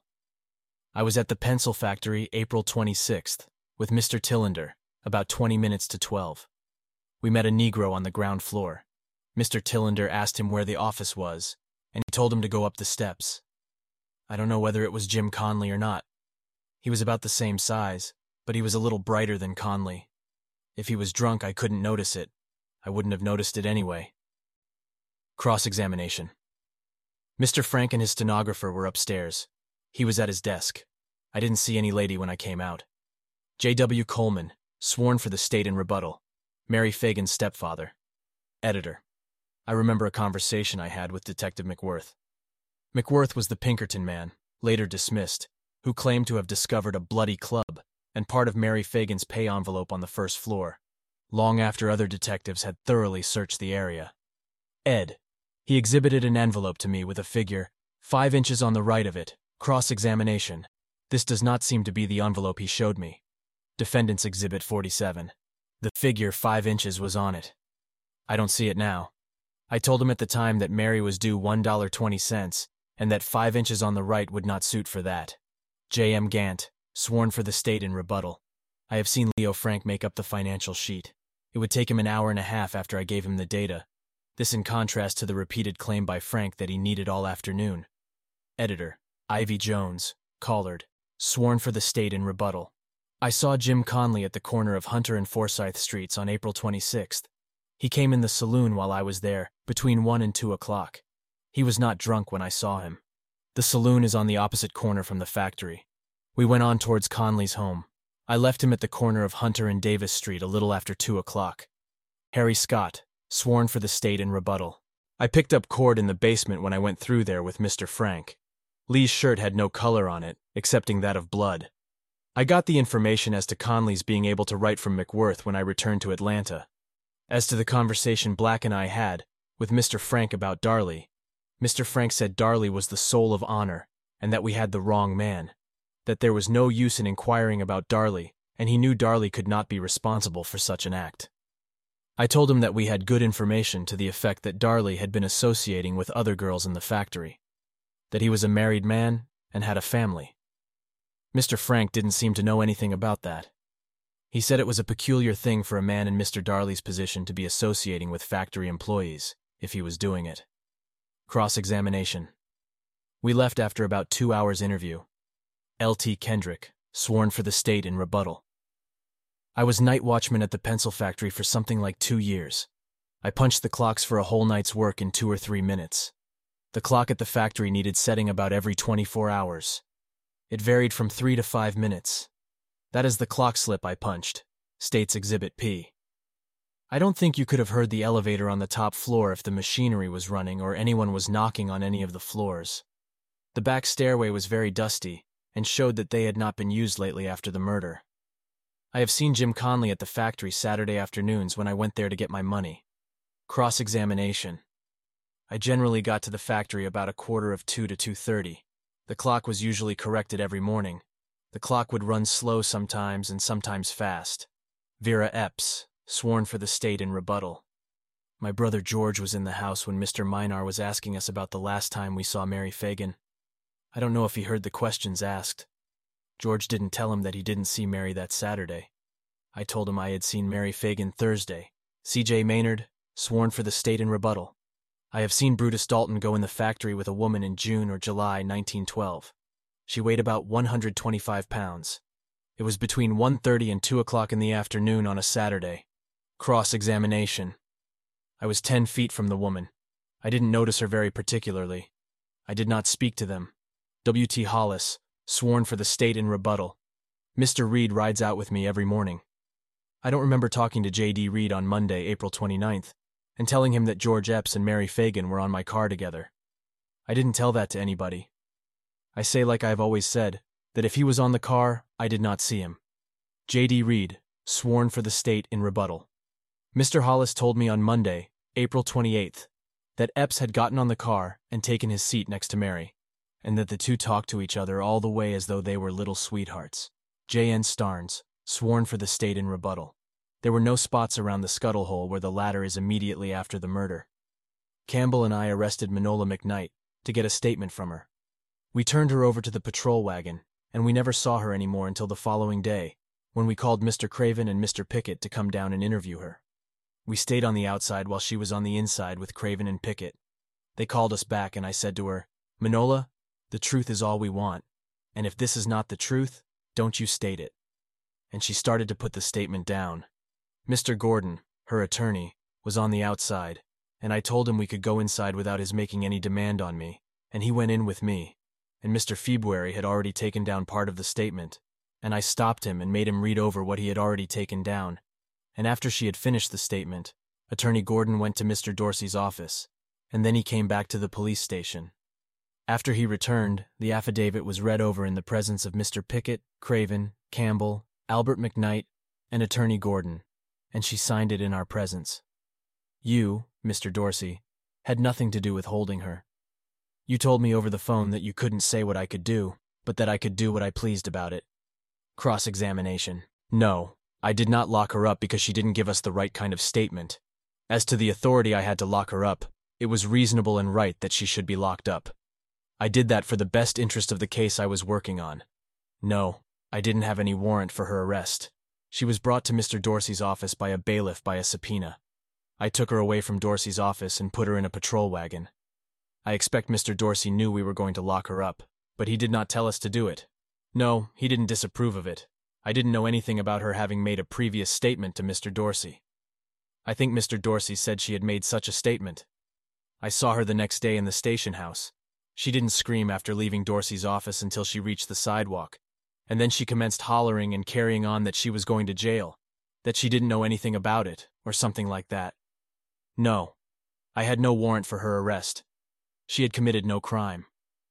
I was at the pencil factory April twenty-sixth with Mister Tillander, about twenty minutes to twelve. We met a Negro on the ground floor. Mister Tillander asked him where the office was, and he told him to go up the steps. I don't know whether it was Jim Conley or not. He was about the same size, but he was a little brighter than Conley. If he was drunk, I couldn't notice it. I wouldn't have noticed it anyway. Cross-examination. Mister Frank and his stenographer were upstairs. He was at his desk. I didn't see any lady when I came out. J W Coleman, sworn for the state in rebuttal. Mary Fagan's stepfather. Editor. I remember a conversation I had with Detective McWorth. McWorth was the Pinkerton man, later dismissed, who claimed to have discovered a bloody club and part of Mary Fagan's pay envelope on the first floor, long after other detectives had thoroughly searched the area. Ed. He exhibited an envelope to me with a figure, five inches on the right of it, cross-examination. This does not seem to be the envelope he showed me. Defendant's Exhibit forty-seven. The figure five inches was on it. I don't see it now. I told him at the time that Mary was due one dollar and twenty cents, and that five inches on the right would not suit for that. J M Gant, sworn for the state in rebuttal. I have seen Leo Frank make up the financial sheet. It would take him an hour and a half after I gave him the data. This in contrast to the repeated claim by Frank that he needed all afternoon. Editor. Ivy Jones, Collard, sworn for the state in rebuttal. I saw Jim Conley at the corner of Hunter and Forsyth Streets on April twenty-sixth. He came in the saloon while I was there, between one and two o'clock. He was not drunk when I saw him. The saloon is on the opposite corner from the factory. We went on towards Conley's home. I left him at the corner of Hunter and Davis Street a little after two o'clock. Harry Scott, sworn for the state in rebuttal. I picked up cord in the basement when I went through there with Mister Frank. Lee's shirt had no color on it, excepting that of blood. I got the information as to Conley's being able to write from McWorth when I returned to Atlanta. As to the conversation Black and I had with Mister Frank about Darley, Mister Frank said Darley was the soul of honor and that we had the wrong man, that there was no use in inquiring about Darley, and he knew Darley could not be responsible for such an act. I told him that we had good information to the effect that Darley had been associating with other girls in the factory, that he was a married man and had a family. Mister Frank didn't seem to know anything about that. He said it was a peculiar thing for a man in Mister Darley's position to be associating with factory employees, if he was doing it. Cross-examination. We left after about two hours' interview. L T Kendrick, sworn for the state in rebuttal. I was night watchman at the pencil factory for something like two years. I punched the clocks for a whole night's work in two or three minutes. The clock at the factory needed setting about every twenty-four hours. It varied from three to five minutes. That is the clock slip I punched, states Exhibit P. I don't think you could have heard the elevator on the top floor if the machinery was running or anyone was knocking on any of the floors. The back stairway was very dusty, and showed that they had not been used lately after the murder. I have seen Jim Conley at the factory Saturday afternoons when I went there to get my money. Cross-examination. I generally got to the factory about a quarter of two to two thirty. The clock was usually corrected every morning. The clock would run slow sometimes and sometimes fast. Vera Epps, sworn for the state in rebuttal. My brother George was in the house when Mister Minar was asking us about the last time we saw Mary Fagan. I don't know if he heard the questions asked. George didn't tell him that he didn't see Mary that Saturday. I told him I had seen Mary Fagan Thursday. C J Maynard, sworn for the state in rebuttal. I have seen Brutus Dalton go in the factory with a woman in June or July nineteen twelve. She weighed about one hundred twenty-five pounds. It was between one thirty and two o'clock in the afternoon on a Saturday. Cross-examination. I was ten feet from the woman. I didn't notice her very particularly. I did not speak to them. W T Hollis, sworn for the state in rebuttal. Mister Reed rides out with me every morning. I don't remember talking to J D Reed on Monday, April twenty-ninth, and telling him that George Epps and Mary Fagan were on my car together. I didn't tell that to anybody. I say like I've always said, that if he was on the car, I did not see him. J D Reed, sworn for the state in rebuttal. Mister Hollis told me on Monday, April twenty-eighth, that Epps had gotten on the car and taken his seat next to Mary, and that the two talked to each other all the way as though they were little sweethearts. J N Starnes, sworn for the state in rebuttal. There were no spots around the scuttle hole where the ladder is immediately after the murder. Campbell and I arrested Manola McKnight to get a statement from her. We turned her over to the patrol wagon, and we never saw her anymore until the following day, when we called Mister Craven and Mister Pickett to come down and interview her. We stayed on the outside while she was on the inside with Craven and Pickett. They called us back and I said to her, "Manola, the truth is all we want, and if this is not the truth, don't you state it." And she started to put the statement down. Mister Gordon, her attorney, was on the outside, and I told him we could go inside without his making any demand on me, and he went in with me, and Mister February had already taken down part of the statement, and I stopped him and made him read over what he had already taken down, and after she had finished the statement, Attorney Gordon went to Mister Dorsey's office, and then he came back to the police station. After he returned, the affidavit was read over in the presence of Mister Pickett, Craven, Campbell, Albert McKnight, and Attorney Gordon, and she signed it in our presence. You, Mister Dorsey, had nothing to do with holding her. You told me over the phone that you couldn't say what I could do, but that I could do what I pleased about it. Cross-examination. No, I did not lock her up because she didn't give us the right kind of statement. As to the authority I had to lock her up, it was reasonable and right that she should be locked up. I did that for the best interest of the case I was working on. No, I didn't have any warrant for her arrest. She was brought to Mister Dorsey's office by a bailiff by a subpoena. I took her away from Dorsey's office and put her in a patrol wagon. I expect Mister Dorsey knew we were going to lock her up, but he did not tell us to do it. No, he didn't disapprove of it. I didn't know anything about her having made a previous statement to Mister Dorsey. I think Mister Dorsey said she had made such a statement. I saw her the next day in the station house. She didn't scream after leaving Dorsey's office until she reached the sidewalk, and then she commenced hollering and carrying on that she was going to jail, that she didn't know anything about it, or something like that. No, I had no warrant for her arrest. She had committed no crime.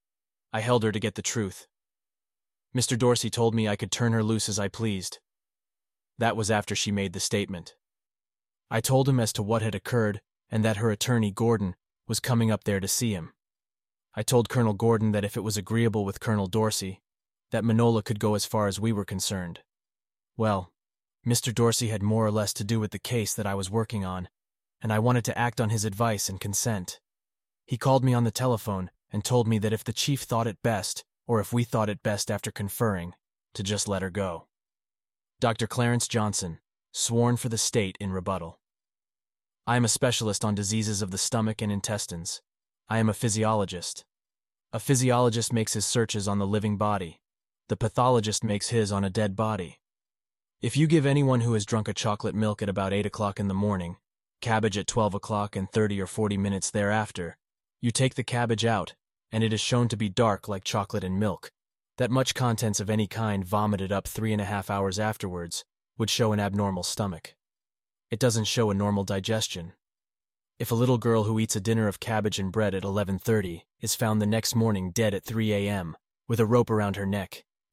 I held her to get the truth. Mister Dorsey told me I could turn her loose as I pleased. That was after she made the statement. I told him as to what had occurred and that her attorney, Gordon, was coming up there to see him. I told Colonel Gordon that if it was agreeable with Colonel Dorsey, that Manola could go as far as we were concerned. Well, Mister Dorsey had more or less to do with the case that I was working on, and I wanted to act on his advice and consent. He called me on the telephone and told me that if the chief thought it best, or if we thought it best after conferring, to just let her go. Doctor Clarence Johnson, sworn for the state in rebuttal. I am a specialist on diseases of the stomach and intestines. I am a physiologist. A physiologist makes his searches on the living body. The pathologist makes his on a dead body. If you give anyone who has drunk a chocolate milk at about eight o'clock in the morning, cabbage at twelve o'clock and thirty or forty minutes thereafter, you take the cabbage out, and it is shown to be dark like chocolate and milk. That much contents of any kind vomited up three and a half hours afterwards would show an abnormal stomach. It doesn't show a normal digestion. If a little girl who eats a dinner of cabbage and bread at eleven thirty is found the next morning dead at three a m with a rope around her neck,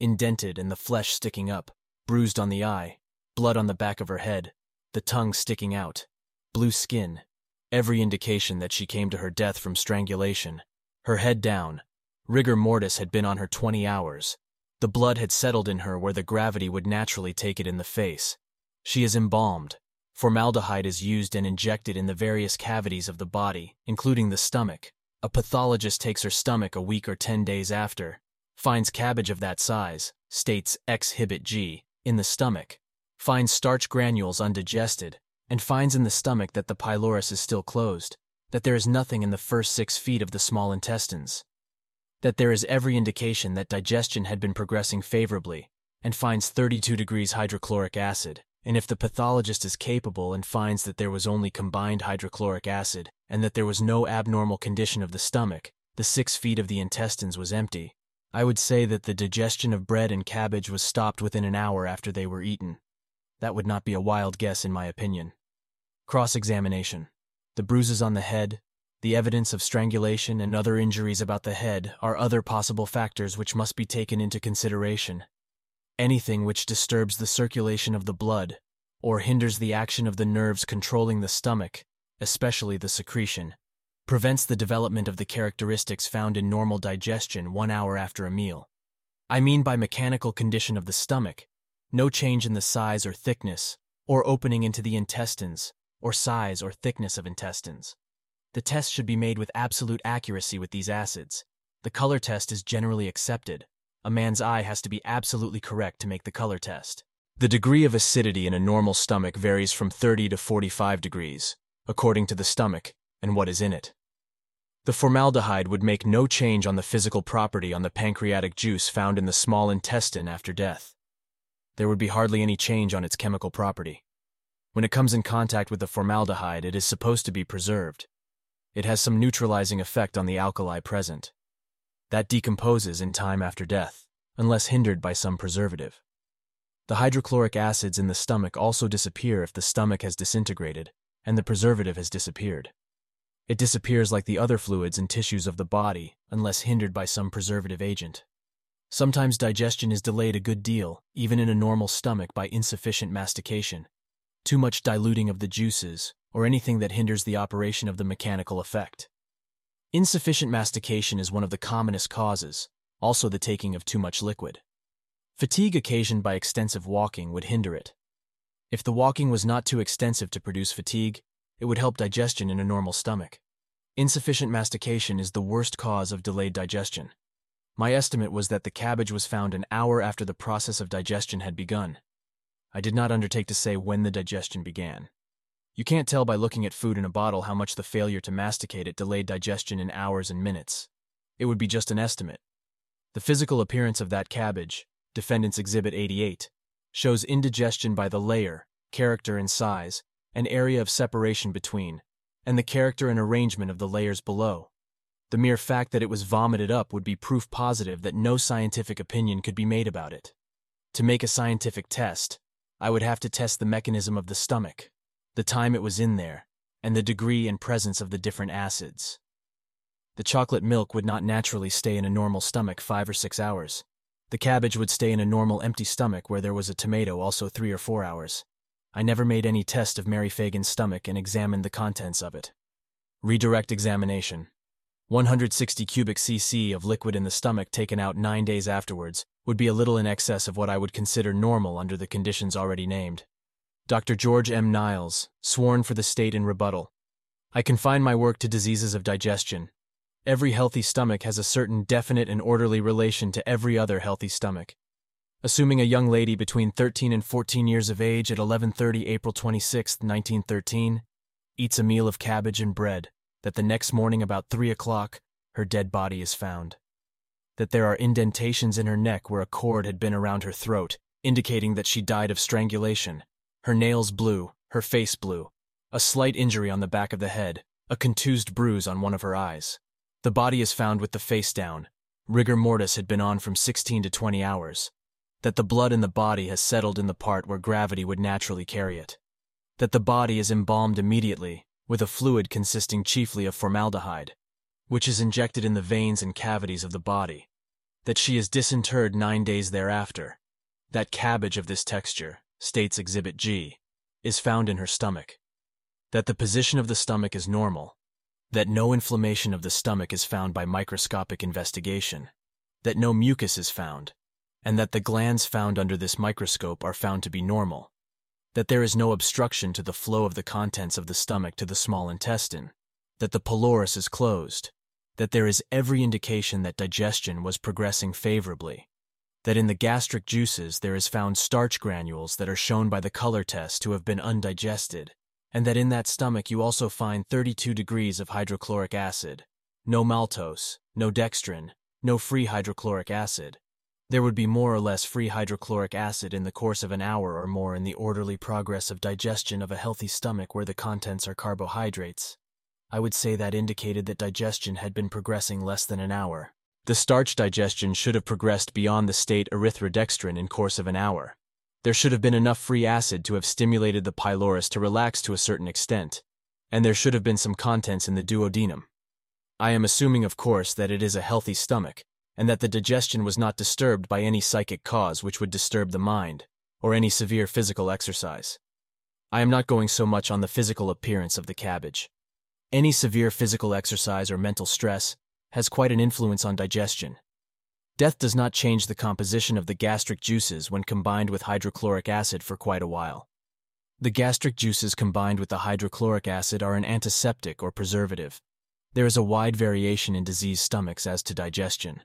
indented and the flesh sticking up, bruised on the eye, blood on the back of her head, the tongue sticking out, blue skin, every indication that she came to her death from strangulation. Her head down, rigor mortis had been on her twenty hours. The blood had settled in her where the gravity would naturally take it in the face. She is embalmed. Formaldehyde is used and injected in the various cavities of the body, including the stomach. A pathologist takes her stomach a week or ten days after, finds cabbage of that size, states exhibit G, in the stomach, finds starch granules undigested, and finds in the stomach that the pylorus is still closed, that there is nothing in the first six feet of the small intestines, that there is every indication that digestion had been progressing favorably, and finds thirty-two degrees hydrochloric acid, and if the pathologist is capable and finds that there was only combined hydrochloric acid, and that there was no abnormal condition of the stomach, the six feet of the intestines was empty, I would say that the digestion of bread and cabbage was stopped within an hour after they were eaten. That would not be a wild guess in my opinion. Cross-examination. The bruises on the head, the evidence of strangulation and other injuries about the head are other possible factors which must be taken into consideration. Anything which disturbs the circulation of the blood, or hinders the action of the nerves controlling the stomach, especially the secretion, prevents the development of the characteristics found in normal digestion one hour after a meal. I mean by mechanical condition of the stomach, no change in the size or thickness, or opening into the intestines, or size or thickness of intestines. The test should be made with absolute accuracy with these acids. The color test is generally accepted. A man's eye has to be absolutely correct to make the color test. The degree of acidity in a normal stomach varies from thirty to forty-five degrees, according to the stomach and what is in it. The formaldehyde would make no change on the physical property on the pancreatic juice found in the small intestine after death. There would be hardly any change on its chemical property. When it comes in contact with the formaldehyde, it is supposed to be preserved. It has some neutralizing effect on the alkali present. That decomposes in time after death, unless hindered by some preservative. The hydrochloric acids in the stomach also disappear if the stomach has disintegrated and the preservative has disappeared. It disappears like the other fluids and tissues of the body unless hindered by some preservative agent. Sometimes digestion is delayed a good deal, even in a normal stomach, by insufficient mastication, too much diluting of the juices, or anything that hinders the operation of the mechanical effect. Insufficient mastication is one of the commonest causes, also the taking of too much liquid. Fatigue occasioned by extensive walking would hinder it. If the walking was not too extensive to produce fatigue, it would help digestion in a normal stomach. Insufficient mastication is the worst cause of delayed digestion. My estimate was that the cabbage was found an hour after the process of digestion had begun. I did not undertake to say when the digestion began. You can't tell by looking at food in a bottle how much the failure to masticate it delayed digestion in hours and minutes. It would be just an estimate. The physical appearance of that cabbage, Defendant's Exhibit eighty-eight, shows indigestion by the layer, character and size, and area of separation between, and the character and arrangement of the layers below. The mere fact that it was vomited up would be proof positive that no scientific opinion could be made about it. To make a scientific test, I would have to test the mechanism of the stomach, the time it was in there, and the degree and presence of the different acids. The chocolate milk would not naturally stay in a normal stomach five or six hours. The cabbage would stay in a normal empty stomach where there was a tomato also three or four hours. I never made any test of Mary Fagan's stomach and examined the contents of it. Redirect examination. one hundred sixty cubic centimeters of liquid in the stomach taken out nine days afterwards would be a little in excess of what I would consider normal under the conditions already named. Doctor George M. Niles, sworn for the state in rebuttal. I confine my work to diseases of digestion. Every healthy stomach has a certain definite and orderly relation to every other healthy stomach. Assuming a young lady between thirteen and fourteen years of age at eleven thirty April twenty-sixth, nineteen thirteen, eats a meal of cabbage and bread, that the next morning about three o'clock, her dead body is found. That there are indentations in her neck where a cord had been around her throat, indicating that she died of strangulation. Her nails blue, her face blue, a slight injury on the back of the head, a contused bruise on one of her eyes. The body is found with the face down. Rigor mortis had been on from sixteen to twenty hours. That the blood in the body has settled in the part where gravity would naturally carry it. That the body is embalmed immediately, with a fluid consisting chiefly of formaldehyde, which is injected in the veins and cavities of the body. that she is disinterred nine days thereafter. That cabbage of this texture, states Exhibit G, is found in her stomach. That the position of the stomach is normal. That no inflammation of the stomach is found by microscopic investigation. That no mucus is found. And that the glands found under this microscope are found to be normal. That there is no obstruction to the flow of the contents of the stomach to the small intestine. That the pylorus is closed. That there is every indication that digestion was progressing favorably. That in the gastric juices there is found starch granules that are shown by the color test to have been undigested, and that in that stomach you also find thirty-two degrees of hydrochloric acid, no maltose, no dextrin, no free hydrochloric acid. There would be more or less free hydrochloric acid in the course of an hour or more in the orderly progress of digestion of a healthy stomach where the contents are carbohydrates. I would say that indicated that digestion had been progressing less than an hour. The starch digestion should have progressed beyond the state erythrodextrin in course of an hour. There should have been enough free acid to have stimulated the pylorus to relax to a certain extent, and there should have been some contents in the duodenum. I am assuming, of course, that it is a healthy stomach, and that the digestion was not disturbed by any psychic cause which would disturb the mind, or any severe physical exercise. I am not going so much on the physical appearance of the cabbage. Any severe physical exercise or mental stress has quite an influence on digestion. Death does not change the composition of the gastric juices when combined with hydrochloric acid for quite a while. The gastric juices combined with the hydrochloric acid are an antiseptic or preservative. There is a wide variation in diseased stomachs as to digestion.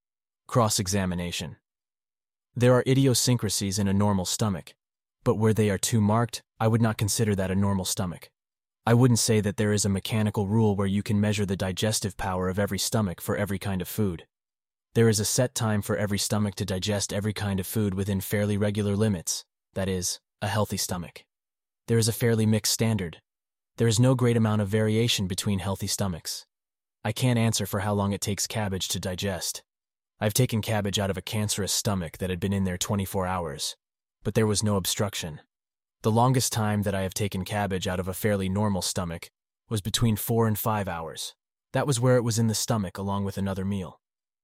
Cross-examination. There are idiosyncrasies in a normal stomach, but where they are too marked, I would not consider that a normal stomach. I wouldn't say that there is a mechanical rule where you can measure the digestive power of every stomach for every kind of food. There is a set time for every stomach to digest every kind of food within fairly regular limits, that is, a healthy stomach. There is a fairly mixed standard. There is no great amount of variation between healthy stomachs. I can't answer for how long it takes cabbage to digest. I've taken cabbage out of a cancerous stomach that had been in there twenty-four hours, but there was no obstruction. The longest time that I have taken cabbage out of a fairly normal stomach was between four and five hours. That was where it was in the stomach along with another meal.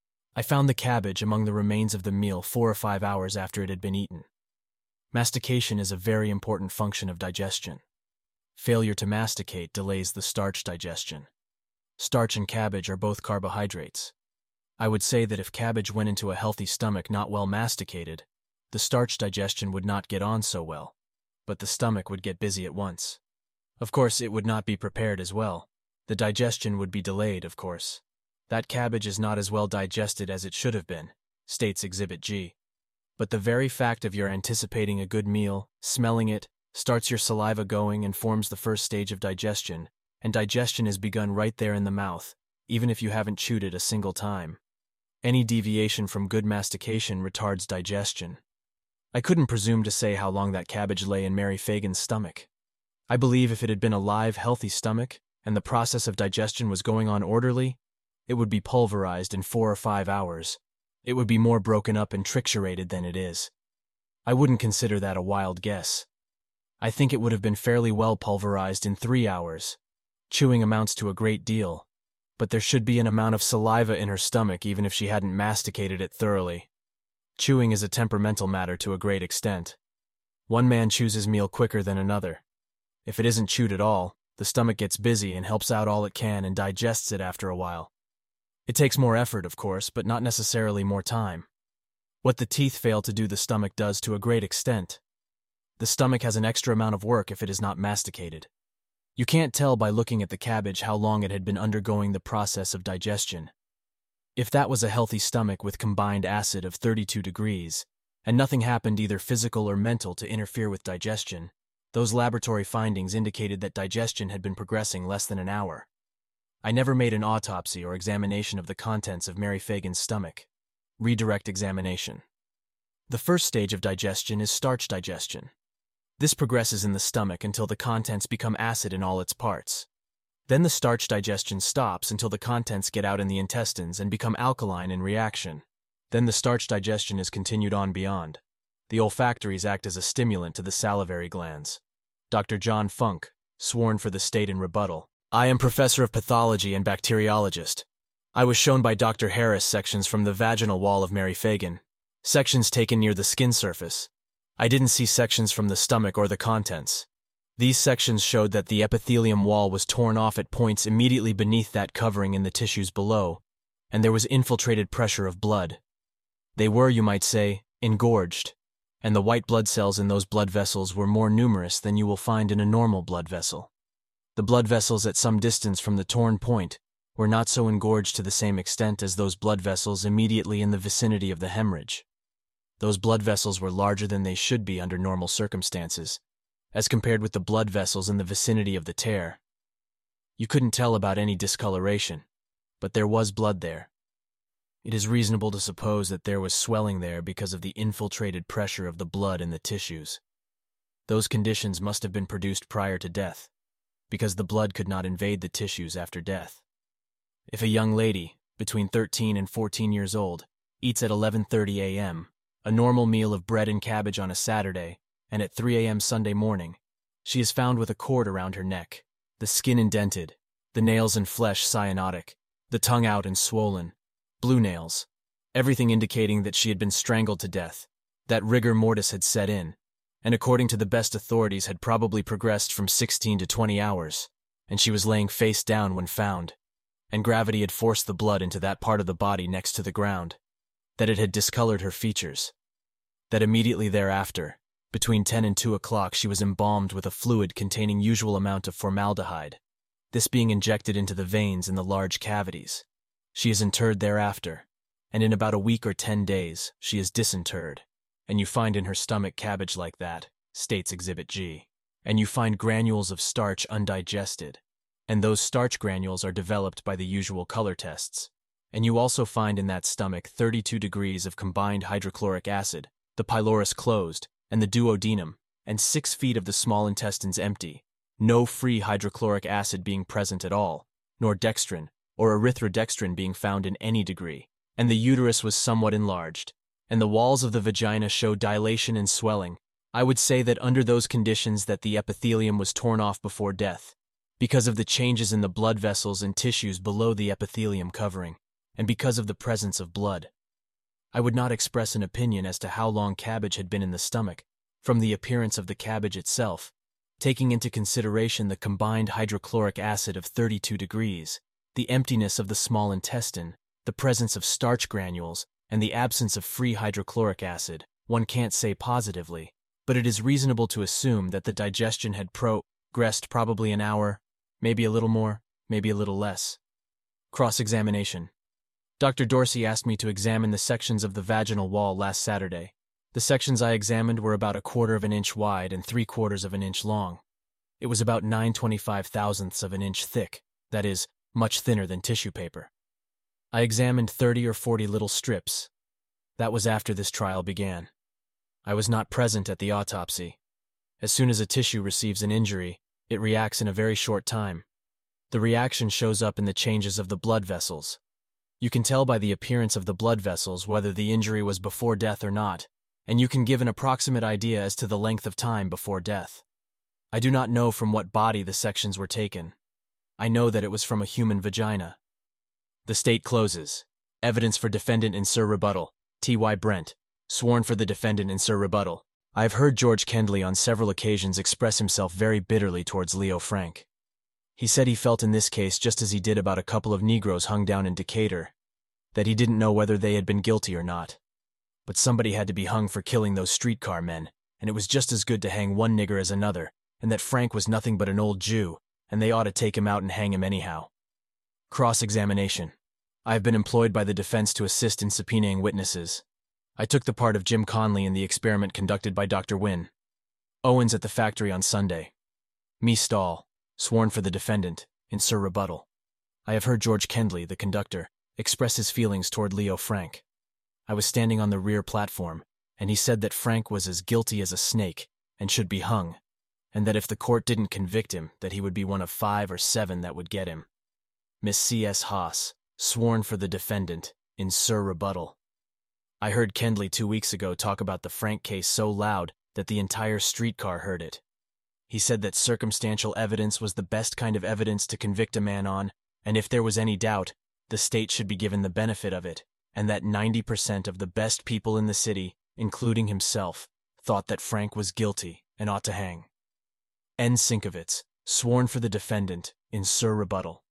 I found the cabbage among the remains of the meal four or five hours after it had been eaten. Mastication is a very important function of digestion. Failure to masticate delays the starch digestion. Starch and cabbage are both carbohydrates. I would say that if cabbage went into a healthy stomach not well masticated, the starch digestion would not get on so well, but the stomach would get busy at once. Of course, it would not be prepared as well. The digestion would be delayed, of course. That cabbage is not as well digested as it should have been, states Exhibit G. But the very fact of your anticipating a good meal, smelling it, starts your saliva going and forms the first stage of digestion, and digestion is begun right there in the mouth, even if you haven't chewed it a single time. Any deviation from good mastication retards digestion. I couldn't presume to say how long that cabbage lay in Mary Fagan's stomach. I believe if it had been a live, healthy stomach, and the process of digestion was going on orderly, it would be pulverized in four or five hours. It would be more broken up and tricturated than it is. I wouldn't consider that a wild guess. I think it would have been fairly well pulverized in three hours. Chewing amounts to a great deal, but there should be an amount of saliva in her stomach even if she hadn't masticated it thoroughly. Chewing is a temperamental matter to a great extent. One man chews his meal quicker than another. If it isn't chewed at all, the stomach gets busy and helps out all it can and digests it after a while. It takes more effort, of course, but not necessarily more time. What the teeth fail to do, the stomach does to a great extent. The stomach has an extra amount of work if it is not masticated. You can't tell by looking at the cabbage how long it had been undergoing the process of digestion. If that was a healthy stomach with combined acid of thirty-two degrees, and nothing happened either physical or mental to interfere with digestion, those laboratory findings indicated that digestion had been progressing less than an hour. I never made an autopsy or examination of the contents of Mary Fagan's stomach. Redirect examination. The first stage of digestion is starch digestion. This progresses in the stomach until the contents become acid in all its parts. Then the starch digestion stops until the contents get out in the intestines and become alkaline in reaction. Then the starch digestion is continued on beyond. The olfactories act as a stimulant to the salivary glands. Doctor John Funk, sworn for the state in rebuttal. I am professor of pathology and bacteriologist. I was shown by Doctor Harris sections from the vaginal wall of Mary Fagan, sections taken near the skin surface. I didn't see sections from the stomach or the contents. These sections showed that the epithelium wall was torn off at points immediately beneath that covering in the tissues below, and there was infiltrated pressure of blood. They were, you might say, engorged, and the white blood cells in those blood vessels were more numerous than you will find in a normal blood vessel. The blood vessels at some distance from the torn point were not so engorged to the same extent as those blood vessels immediately in the vicinity of the hemorrhage. Those blood vessels were larger than they should be under normal circumstances, as compared with the blood vessels in the vicinity of the tear. You couldn't tell about any discoloration, but there was blood there. It is reasonable to suppose that there was swelling there because of the infiltrated pressure of the blood in the tissues. Those conditions must have been produced prior to death, because the blood could not invade the tissues after death. If a young lady, between thirteen and fourteen years old, eats at eleven thirty a m, a normal meal of bread and cabbage on a Saturday, and at three a m Sunday morning, she is found with a cord around her neck, the skin indented, the nails and flesh cyanotic, the tongue out and swollen, blue nails, everything indicating that she had been strangled to death, that rigor mortis had set in, and according to the best authorities had probably progressed from sixteen to twenty hours, and she was laying face down when found, and gravity had forced the blood into that part of the body next to the ground, that it had discolored her features, that immediately thereafter, between ten and two o'clock, she was embalmed with a fluid containing usual amount of formaldehyde, this being injected into the veins in the large cavities. She is interred thereafter, and in about a week or ten days, she is disinterred, and you find in her stomach cabbage like that, states Exhibit G, and you find granules of starch undigested, and those starch granules are developed by the usual color tests, and you also find in that stomach thirty-two degrees of combined hydrochloric acid, the pylorus closed, and the duodenum, and six feet of the small intestines empty, no free hydrochloric acid being present at all, nor dextrin or erythrodextrin being found in any degree, and the uterus was somewhat enlarged, and the walls of the vagina show dilation and swelling. I would say that under those conditions that the epithelium was torn off before death, because of the changes in the blood vessels and tissues below the epithelium covering, and because of the presence of blood. I would not express an opinion as to how long cabbage had been in the stomach, from the appearance of the cabbage itself, taking into consideration the combined hydrochloric acid of thirty-two degrees, the emptiness of the small intestine, the presence of starch granules, and the absence of free hydrochloric acid. One can't say positively, but it is reasonable to assume that the digestion had progressed probably an hour, maybe a little more, maybe a little less. Cross-examination. Doctor Dorsey asked me to examine the sections of the vaginal wall last Saturday. The sections I examined were about a quarter of an inch wide and three quarters of an inch long. It was about nine twenty-five thousandths of an inch thick, that is, much thinner than tissue paper. I examined thirty or forty little strips. That was after this trial began. I was not present at the autopsy. As soon as a tissue receives an injury, it reacts in a very short time. The reaction shows up in the changes of the blood vessels. You can tell by the appearance of the blood vessels whether the injury was before death or not, and you can give an approximate idea as to the length of time before death. I do not know from what body the sections were taken. I know that it was from a human vagina. The state closes. Evidence for defendant in sur rebuttal. T Y Brent, sworn for the defendant in sur rebuttal. I have heard George Kendley on several occasions express himself very bitterly towards Leo Frank. He said he felt in this case just as he did about a couple of Negroes hung down in Decatur, that he didn't know whether they had been guilty or not. But somebody had to be hung for killing those streetcar men, and it was just as good to hang one nigger as another, and that Frank was nothing but an old Jew, and they ought to take him out and hang him anyhow. Cross-examination. I have been employed by the defense to assist in subpoenaing witnesses. I took the part of Jim Conley in the experiment conducted by Doctor Wynne. Owens at the factory on Sunday. Me Stahl, sworn for the defendant, in sur rebuttal. I have heard George Kendley, the conductor, express his feelings toward Leo Frank. I was standing on the rear platform, and he said that Frank was as guilty as a snake and should be hung, and that if the court didn't convict him, that he would be one of five or seven that would get him. Miss C S Haas, sworn for the defendant, in sur rebuttal. I heard Kendley two weeks ago talk about the Frank case so loud that the entire streetcar heard it. He said that circumstantial evidence was the best kind of evidence to convict a man on, and if there was any doubt, the state should be given the benefit of it, and that ninety percent of the best people in the city, including himself, thought that Frank was guilty and ought to hang. N. Sienkiewicz, sworn for the defendant, in sur rebuttal.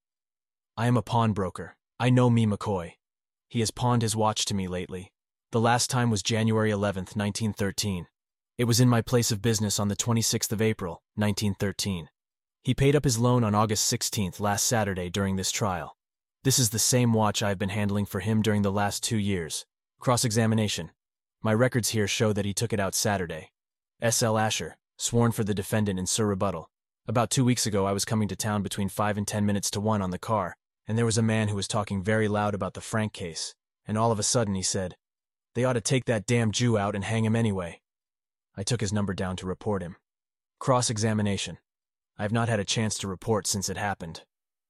I am a pawnbroker. I know me McCoy. He has pawned his watch to me lately. The last time was January eleventh, nineteen thirteen. It was in my place of business on the twenty-sixth of April, nineteen thirteen. He paid up his loan on August sixteenth, last Saturday, during this trial. This is the same watch I have been handling for him during the last two years. Cross-examination. My records here show that he took it out Saturday. S. L. Asher, sworn for the defendant in sur rebuttal. About two weeks ago I was coming to town between five and ten minutes to one on the car, and there was a man who was talking very loud about the Frank case, and all of a sudden he said, "They ought to take that damn Jew out and hang him anyway." I took his number down to report him. Cross-examination. I have not had a chance to report since it happened.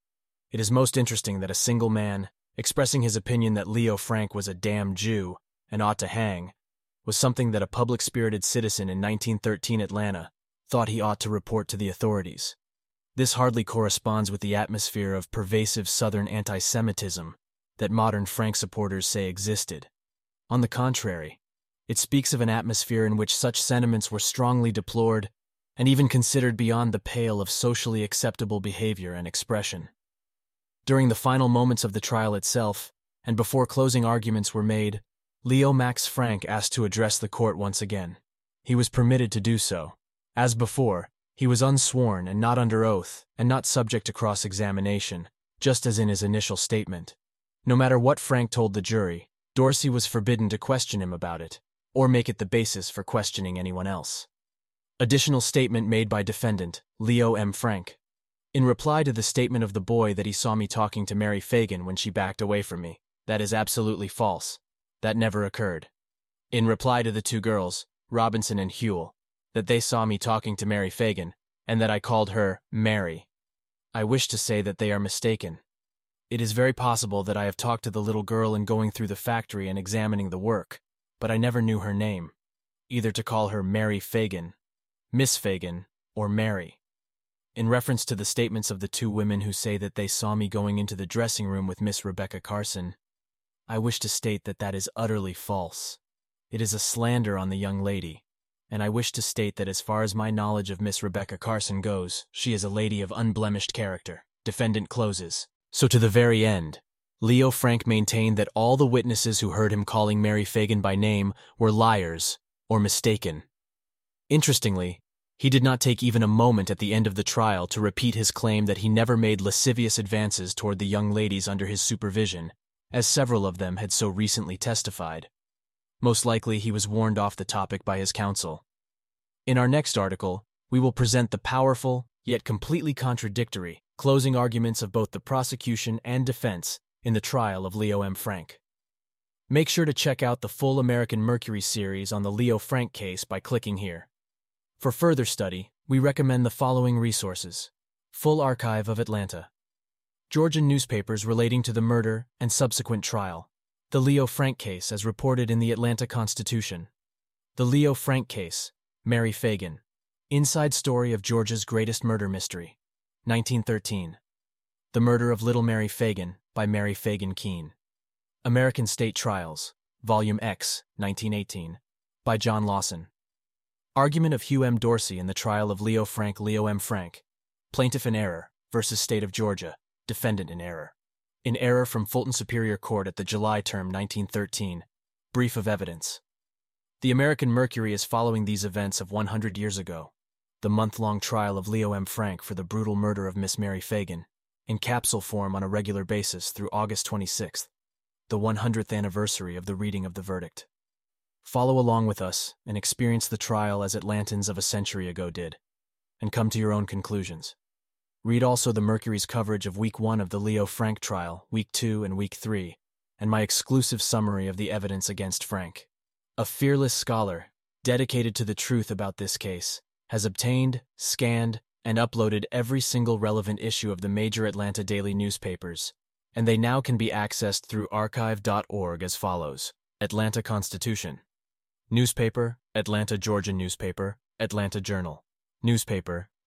It is most interesting that a single man, expressing his opinion that Leo Frank was a damn Jew and ought to hang, was something that a public-spirited citizen in nineteen thirteen Atlanta thought he ought to report to the authorities. This hardly corresponds with the atmosphere of pervasive Southern anti-Semitism that modern Frank supporters say existed. On the contrary, it speaks of an atmosphere in which such sentiments were strongly deplored and even considered beyond the pale of socially acceptable behavior and expression. During the final moments of the trial itself, and before closing arguments were made, Leo Max Frank asked to address the court once again. He was permitted to do so. As before, he was unsworn and not under oath, and not subject to cross-examination, just as in his initial statement. No matter what Frank told the jury, Dorsey was forbidden to question him about it, or make it the basis for questioning anyone else. Additional statement made by defendant, Leo M. Frank. In reply to the statement of the boy that he saw me talking to Mary Fagan when she backed away from me, that is absolutely false. That never occurred. In reply to the two girls, Robinson and Huell, that they saw me talking to Mary Fagan, and that I called her Mary, I wish to say that they are mistaken. It is very possible that I have talked to the little girl in going through the factory and examining the work, but I never knew her name, either to call her Mary Fagan, Miss Fagan, or Mary. In reference to the statements of the two women who say that they saw me going into the dressing room with Miss Rebecca Carson, I wish to state that that is utterly false. It is a slander on the young lady, and I wish to state that as far as my knowledge of Miss Rebecca Carson goes, she is a lady of unblemished character. Defendant closes. So to the very end, Leo Frank maintained that all the witnesses who heard him calling Mary Fagan by name were liars or mistaken. Interestingly, he did not take even a moment at the end of the trial to repeat his claim that he never made lascivious advances toward the young ladies under his supervision, as several of them had so recently testified. Most likely he was warned off the topic by his counsel. In our next article, we will present the powerful, yet completely contradictory, closing arguments of both the prosecution and defense in the trial of Leo M. Frank. Make sure to check out the full American Mercury series on the Leo Frank case by clicking here. For further study, we recommend the following resources. Full Archive of Atlanta. Georgian newspapers relating to the murder and subsequent trial. The Leo Frank case as reported in the Atlanta Constitution. The Leo Frank case, Mary Fagan. Inside story of Georgia's greatest murder mystery. nineteen thirteen. The Murder of Little Mary Fagan by Mary Fagan Keene. American State Trials, Volume X, nineteen eighteen. By John Lawson. Argument of Hugh M. Dorsey in the trial of Leo Frank Leo M. Frank. Plaintiff in error versus State of Georgia. Defendant in error. In error from Fulton Superior Court at the July term nineteen thirteen. Brief of evidence. The American Mercury is following these events of one hundred years ago. The month-long trial of Leo M. Frank for the brutal murder of Miss Mary Fagan, in capsule form on a regular basis through August twenty-sixth, the one hundredth anniversary of the reading of the verdict. Follow along with us and experience the trial as Atlantans of a century ago did, and come to your own conclusions. Read also the Mercury's coverage of Week one of the Leo Frank trial, Week two and Week three, and my exclusive summary of the evidence against Frank. A fearless scholar, dedicated to the truth about this case, has obtained, scanned, and uploaded every single relevant issue of the major Atlanta daily newspapers, and they now can be accessed through archive dot org as follows. Atlanta Constitution. Newspaper, Atlanta Georgia Newspaper, Atlanta Journal. Newspaper,